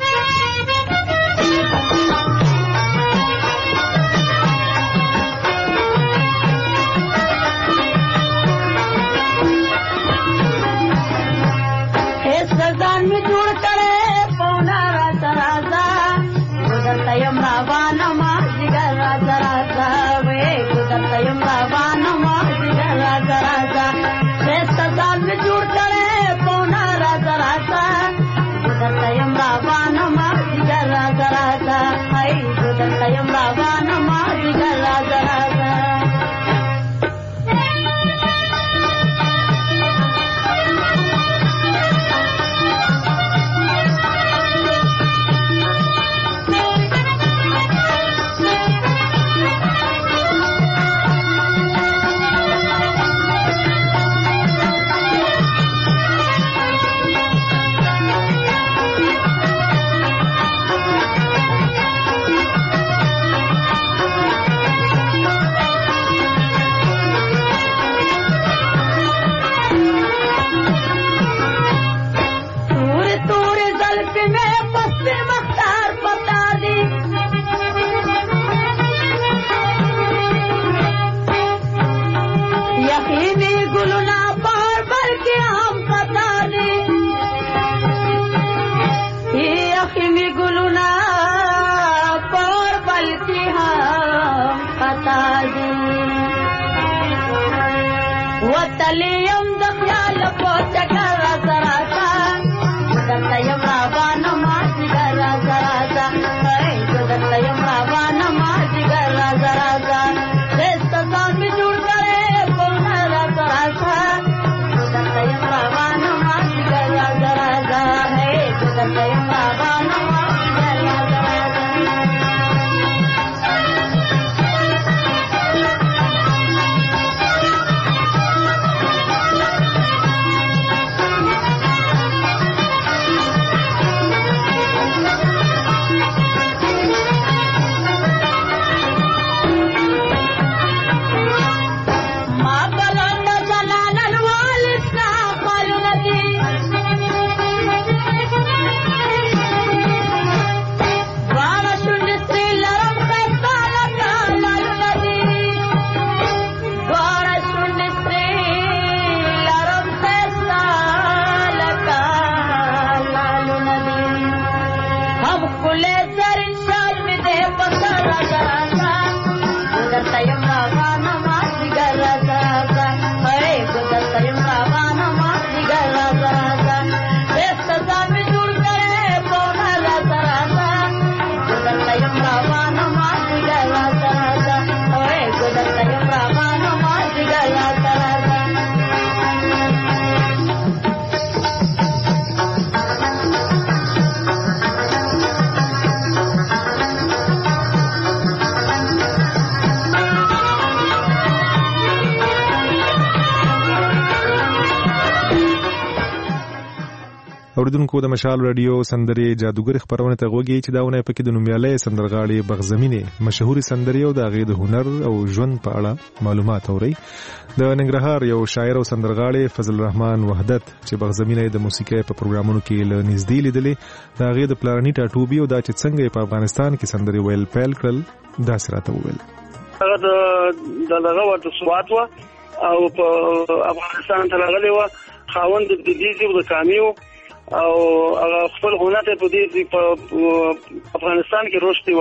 اوریدونکو د مشال رادیو سندري جادوګر خبرونه ته غوږی چې داونه پکې د نومیالي سندرغاړي بغزمینه مشهوري سندري او د غید هنر او ژوند په اړه معلومات اوري د ننګرهار یو شاعر او سندرغاړي فضل الرحمن وحدت چې بغزمینه د موسیقۍ په پروګرامونو کې له نږدې لیدلې دا غید پلانټ ټاټوبي او دا چې څنګه په افغانستان کې سندري ویل پیل کړل دا سره ویل هغه دغه ورته سوات و او په افغانستان ته راغلی و خاوند د دې د کامیو او خپل هنر ته په دې په افغانستان کې رشد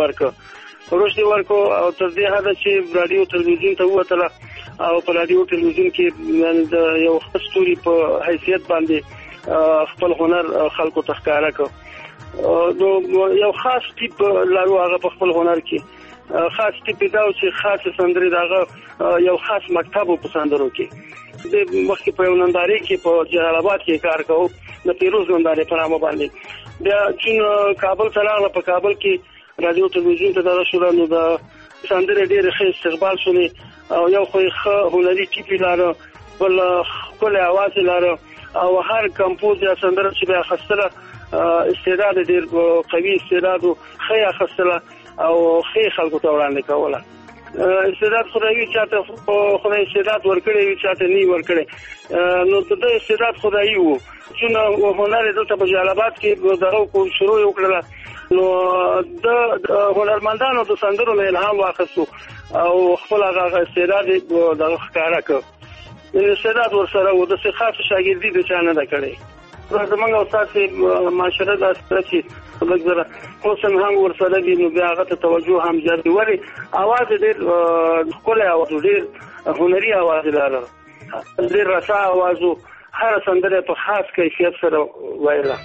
ورکو او تر دې حد چې رادیو ټلویزیون ته وته او په رادیو ټلویزیون کې د یو خستوري په حیثیت باندې خپل هنر خلکو ته ښکارا کړ. نو یو خاص ټیپ لرو هغه په خپل هنر کې خاص ټیپ دا چې خاص سندري دغه یو خاص مکتب په سندرو کې د مخکې په ننداري کې په جلال آباد کې کار کوو د پیروز ننداري په نامه باندې. بیا چې کابل ته راغله په کابل کې رادیو تلویزیون ته دغه شو نو د سندري ډېر ښه استقبال شونی او یو خو ښه هنري ټیپ لاره بل خپل आवाज لاره او هر کمپوز یا سندره چې بیا خسته استعداد ډېر قوي استعداد خیا خسته او خې خلکو ته وړاندې کوله. استعداد خدای چاته خدای استعداد ورکړي وي چاته نه ورکړي نو د استعداد خدای وو چې هنر دلته په جلال آباد کې دغه کوم شروع وکړه نو د هنرمندانو د سندرو نه الهام واخیستو او خپل هغه استعداد دغه ښکارا کړ. استعداد ورسره و د خاص شاګردي د چا نه ده کړې. زمونږ استاد معاشره د استراتیجي وګړه اوسم هم ورسره دي نو بیا هغه ته توجه هم زیات وری आवाज ډېر خپل आवाज ډېر هنري आवाज لري ډېر رسا आवाज هر سندره په خاص کیفیت سره وایله.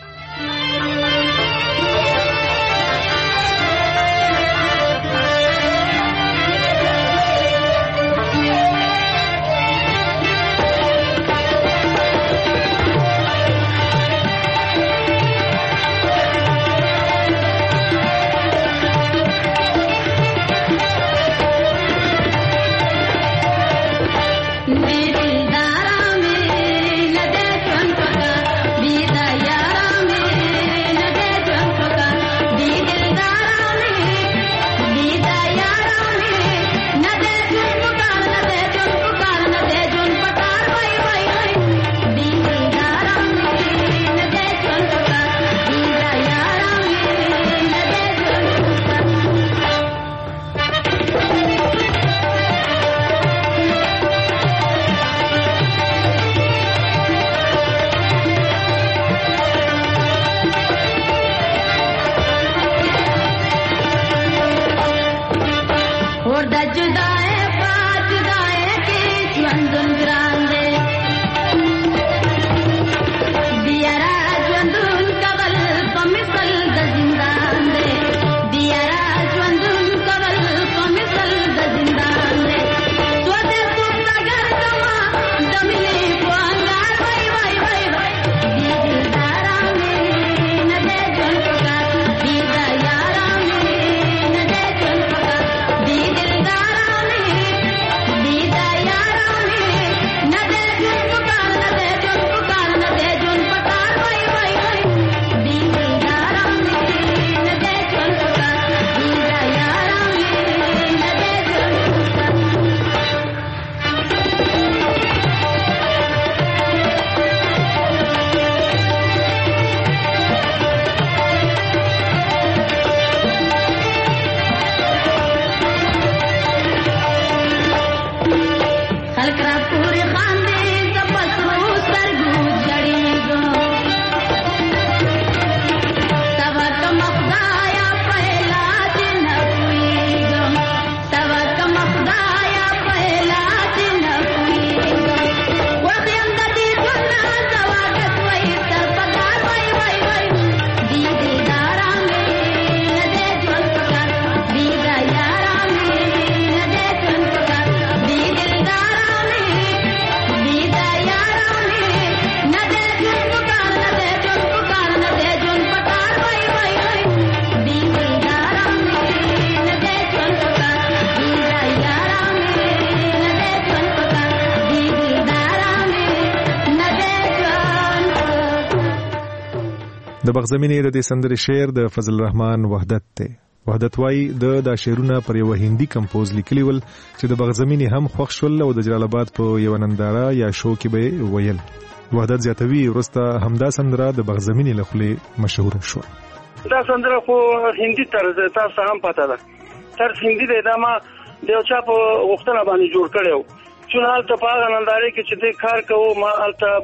د بغزمینې د دې سندرې شعر د فضل الرحمن وحدت ته. وحدت وايي د شعرونه پر یو هندي کمپوز لیکلی ول چې د بغزمینې هم خوښ شول او د جلال آباد په یو ننداره یا شو کې به ویل. وحدت زیاتوي ورسته همدا سندره د بغزمینې له خولې مشهور شو. دا سندره خو هندي طرز تاسو هم پته ده. طرز هندي دی دا ما د یو چا په غوښتنه باندې جوړ کړو. چون حالته په هغه ننداره کې چې د کار کوو ما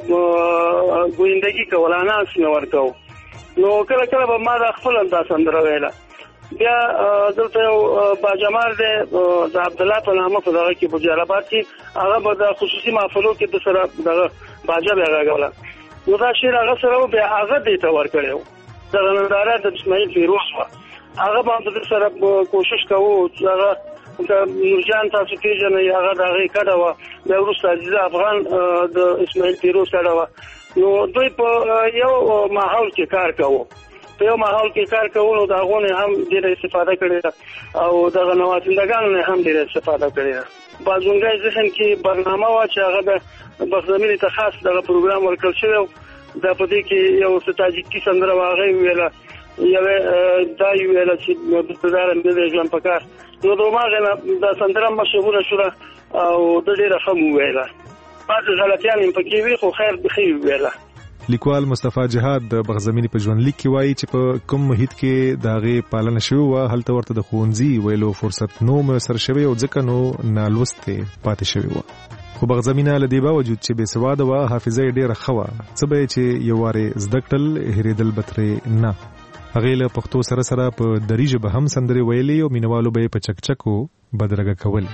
حالته ګویندګي کوله ناس مې ورکو. نو کله کله به ما د خپل انداز سندره ویله. بیا دلته یو باجمال دی د عبد الله په نامه په دغه کې په جلال آباد کې هغه به د خصوصي محفلو کې د سره دغه باجه بیا غاګوله. نو دا شعر هغه سره بیا هغه دې ته ورکړی دغه ننداره د اسماعیل فیروز وه هغه باندې سره کوشش کوو چې هغه نورجان تاسو پیژنئ هغه د هغې کډه وه بیا وروسته عزیزه افغان د اسماعیل فیروز کډه وه نو دوی په یو ماحول کې کار کوو په یو ماحول کې کار کوو نو د هغو نه هم ډېره استفاده کړې ده او دغه نوازندګانو نه هم ډېره استفاده کړې ده بازونګی ذهن کې برنامه وه چې هغه د بخزمینې ته خاص دغه پروګرام ورکړل شوی دا په دې کې یو تاجیکي سندره وه هغه یې ویله یوې دا یې ویله چې بستدار مې ژوند پکار نو د هماغې نه دا سندره مشهوره شوله او ده ډېره ښه مو ویله بعضې غلطیان یې پکې وي خو خیر ښه یې ویله لیکوال مصطفی جهاد د بغزمینې په ژوندلیک کې وایي چې په کوم محیط کې د هغې پالنه شوې وه هلته ورته د ښوونځي ویلو فرصت نو میسر شوی او ځکه نو نالوستې پاتې شوې وه خو بغزمینه له دې باوجود چې بې سواده وه حافظه یې ډېره ښه وه څه به یې چې یو وارې زده کړل هېرېدل به ترې نه هغې له پښتو سره سره په دري ژبه هم سندرې ویلې او مینوالو به یې په چکچکو بدرګه کول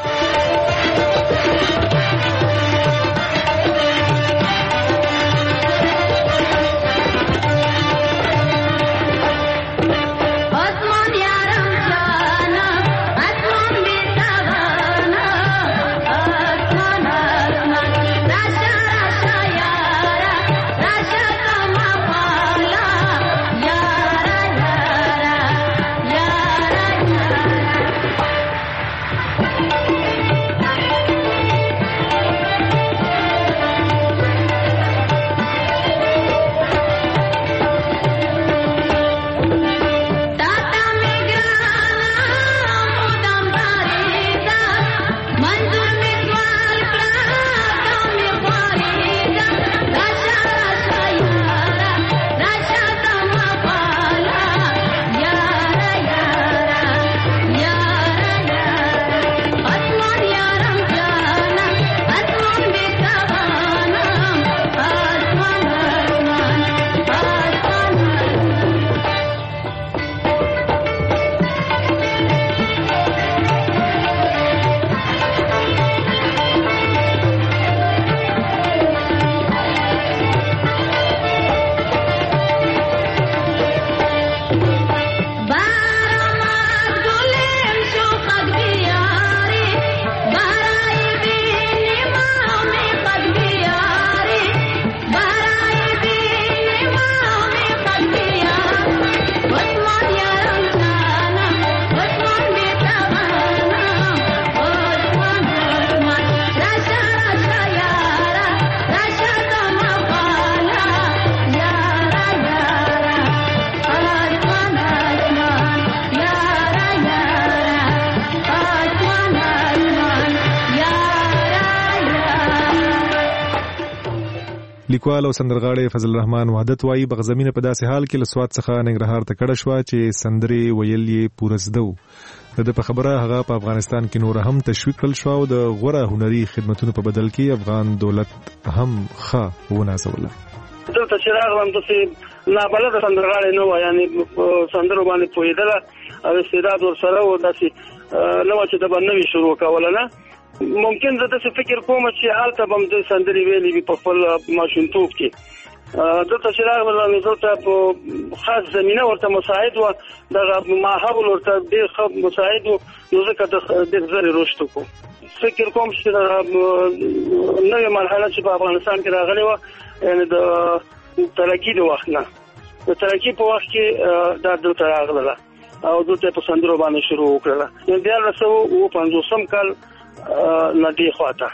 لیکوال او سندرغاړی فضل الرحمن وحدت وایي بغزمینه په داسې حال کې له سوات څخه ننګرهار ته کډه شوه چې سندرې ویل یې پوره زده و د په خبره هغه په افغانستان کې نور هم تشویق کړل شو او د غوره هنري خدمتونو په بدل کې افغان دولت هم ښه ونازوله دلته چې راغلم داسې نابلده سندرغاړی نه وه یعنې سندرو باندې پوهېدله او استعداد ورسره و داسې نه وه چې د به نوي شروع کوله نه ممکن زه داسې فکر کوم چې هلته به م دوی سندرې ویلې وي په خپل ماشومتوب کې دلته چې راغلم نو دلته په خاص زمینه ورته مساعد وه دغه ماحول ورته ډېر ښه مساعد و نو ځکه ډېر زر یې رشد وکړو فکر کوم چې دغه نوې مرحله چې په افغانستان کې راغلې وه یعنې د ترقي د وخت نه د ترقي په وخت کې دا دلته راغله او دلته په سندرو باندې شروع وکړله یعنې 1950 کال نه دی خواته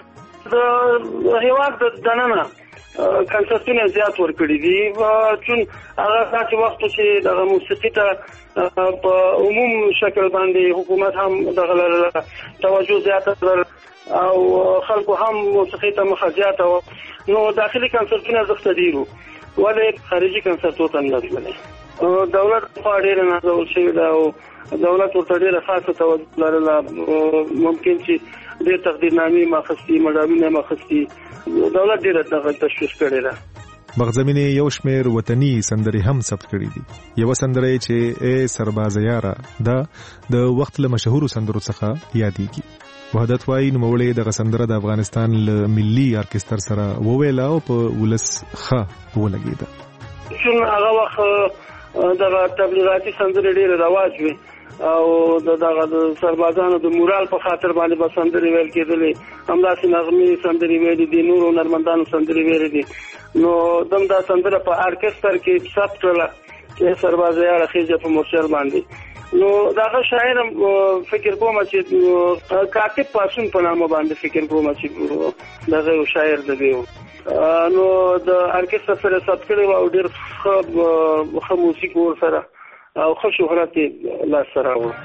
د هیواد د دننه کنسرتونه زیات ورکړي دي چون هغه داسې وخت چې د موسیقي ته په عموم شکل باندې حکومت هم دغه توجه زیاته کړل او خلکو هم موسیقي ته مخه زیاته نو داخلي کنسرتونه زښت ډېر وو ولې خارجي کنسرتو ته نه تللی دولت خوا ډېره نازول شوې ده او دولت ورته ډېره خاصه توجه لرله ممکن چې ډېر تقدیرنامې ما اخیستي مډالونه یې اخیستي دولت ډېره دغه تشویق کړې ده بغزمینې یو شمېر وطني سندرې هم ثبت کړي دي یوه سندره یې چې ای سربازه یاره دا د وخت له مشهورو سندرو څخه یادېږي وحدت وایي نوموړی دغه سندره د افغانستان له ملي ارکستر سره وویله او په ولس ښه ولګېده. چون هغه وخت دغه تبلیغاتي سندرې ډېرې رواج وي او دغه سربازانو د مورال په خاطر باندې به سندرې ویل کېدلې، همداسې نغمې سندرې ویلې دي، نورو هنرمندانو سندرې ویلې دي. نو دم دا سندره په ارکستر کې ثبت کړله چې سربازیاړه خېجه په مورچل باندې. نو دغه شاعر فکر کوم چې کاتب پاسون په نامه باندې فکر کوم چې دغه شاعر دی. نو د ارکستر سره ثبت کړی او ډېر ښه موسیقي ورسره او ښه شهرت یې لاسته راوړ.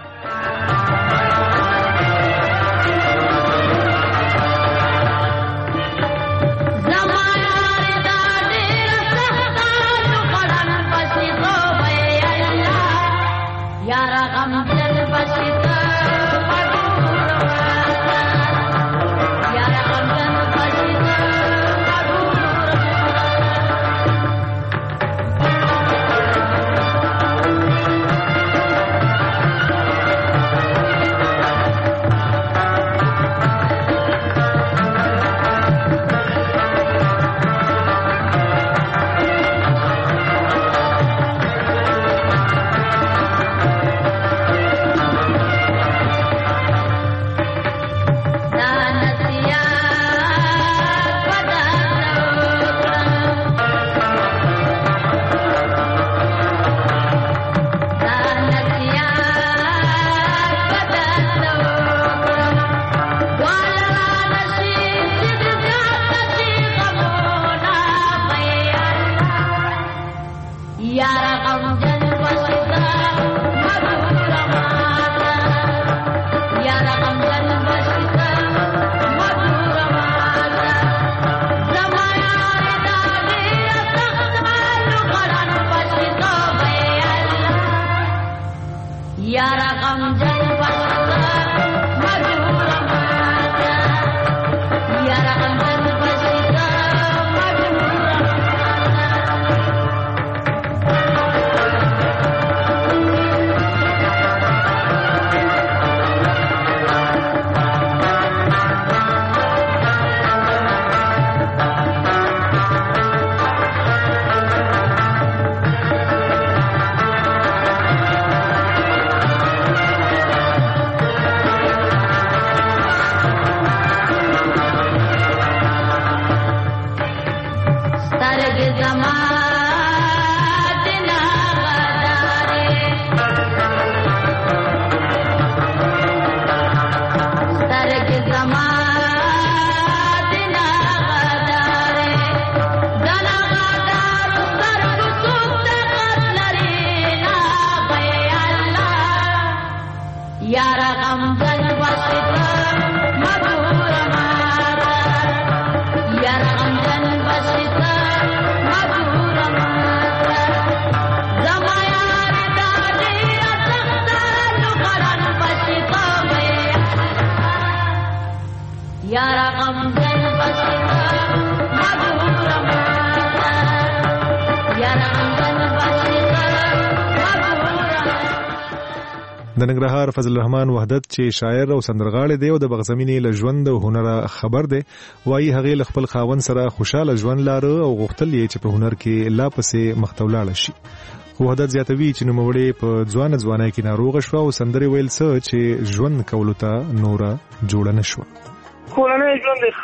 د ننګرهار فضل الرحمن وحدت چې شاعر او سندرغاړی دی او د بغزمینې له ژوند او هنر خبر دی، وایي هغې له خپل خاوند سره خوشاله ژوند لاره او غوښتل یې چې په هنر کې لا پسې مخته ولاړه شي. وحدت زیاتوي چې نوموړی په ځوانۍ کې ناروغه شوه او سندرې ویل څه چې ژوند کولو ته نوره جوړه نه شوه. کورنۍ ژوند یې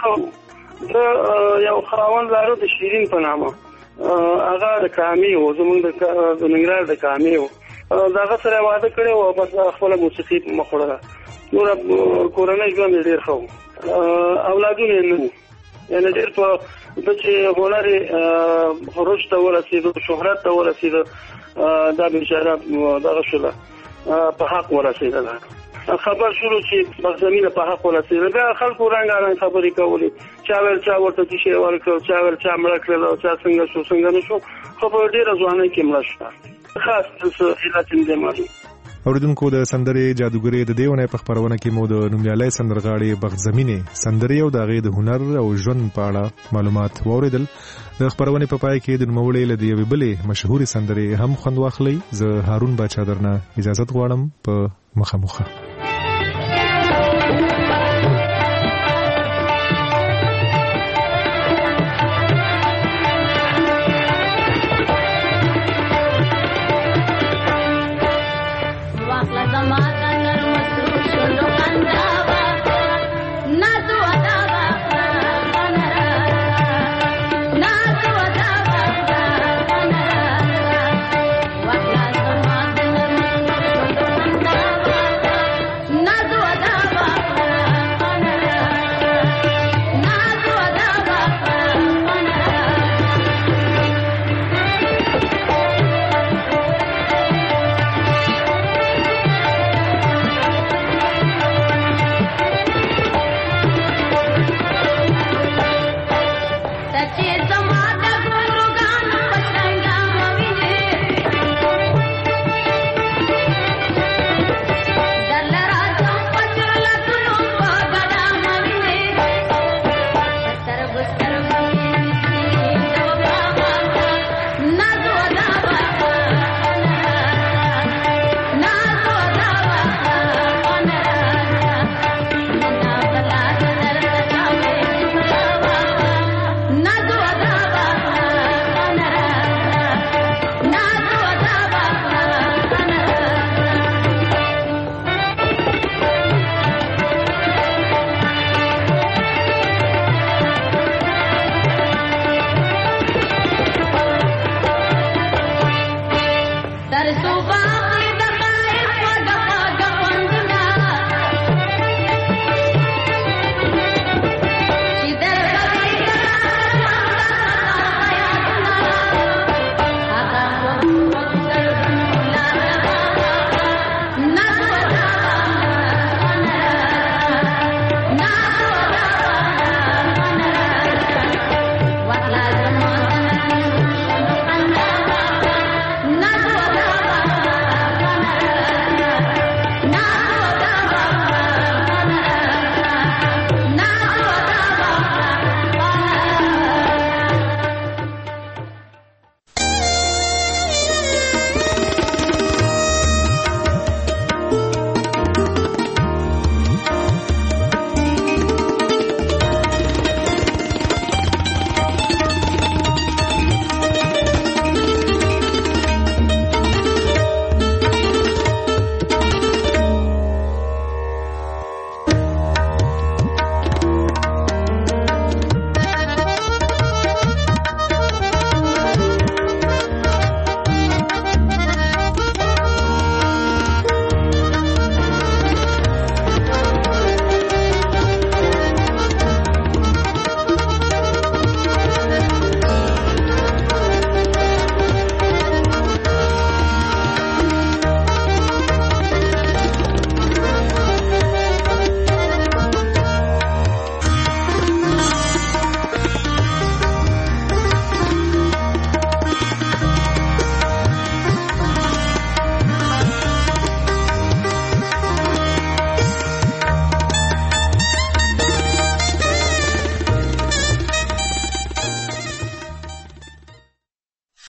ښه د یو خاوند لاره د شیرین په نامه، هغه د کامې و، زموږ د ننګرهار د کامې و. دغه سره واده کړی و او بس خپله موسیقي مخ وړله. نوره کورنۍ ژوند یې ډېر ښه و، اولادونه یې نه وو. یعنې ډېر په ده چې هنر یې خروج ته ورسېده، شهرت ته ورسېده، دا بېچاره دغه شوله په حق ورسېدله. خبر شروع چې بغزمینه په حق ورسېده، بیا خلکو رنګارنګ خبرې کولې، چا ویل چا ورته څه شی ورکړ، چا ویل چا مړه کړل او چا څنګه شو څنګه نه شو. خو په ډېره ځوانۍ کې مړه شوه. خاص څه علت یې نه معلوم. اوریدونکو د سندرې جادوګرې د دې ونې په خپرونه کې مو د نومیالۍ سندرغاړي بغزمینې سندرې او د هغې د هنر او ژوند په اړه معلومات واورېدل. د خپرونې په پای کې د نوموړې له یوې بلې مشهورې سندرې هم خوند واخلئ. زه هارون باچا درنه اجازت غواړم. په مخه.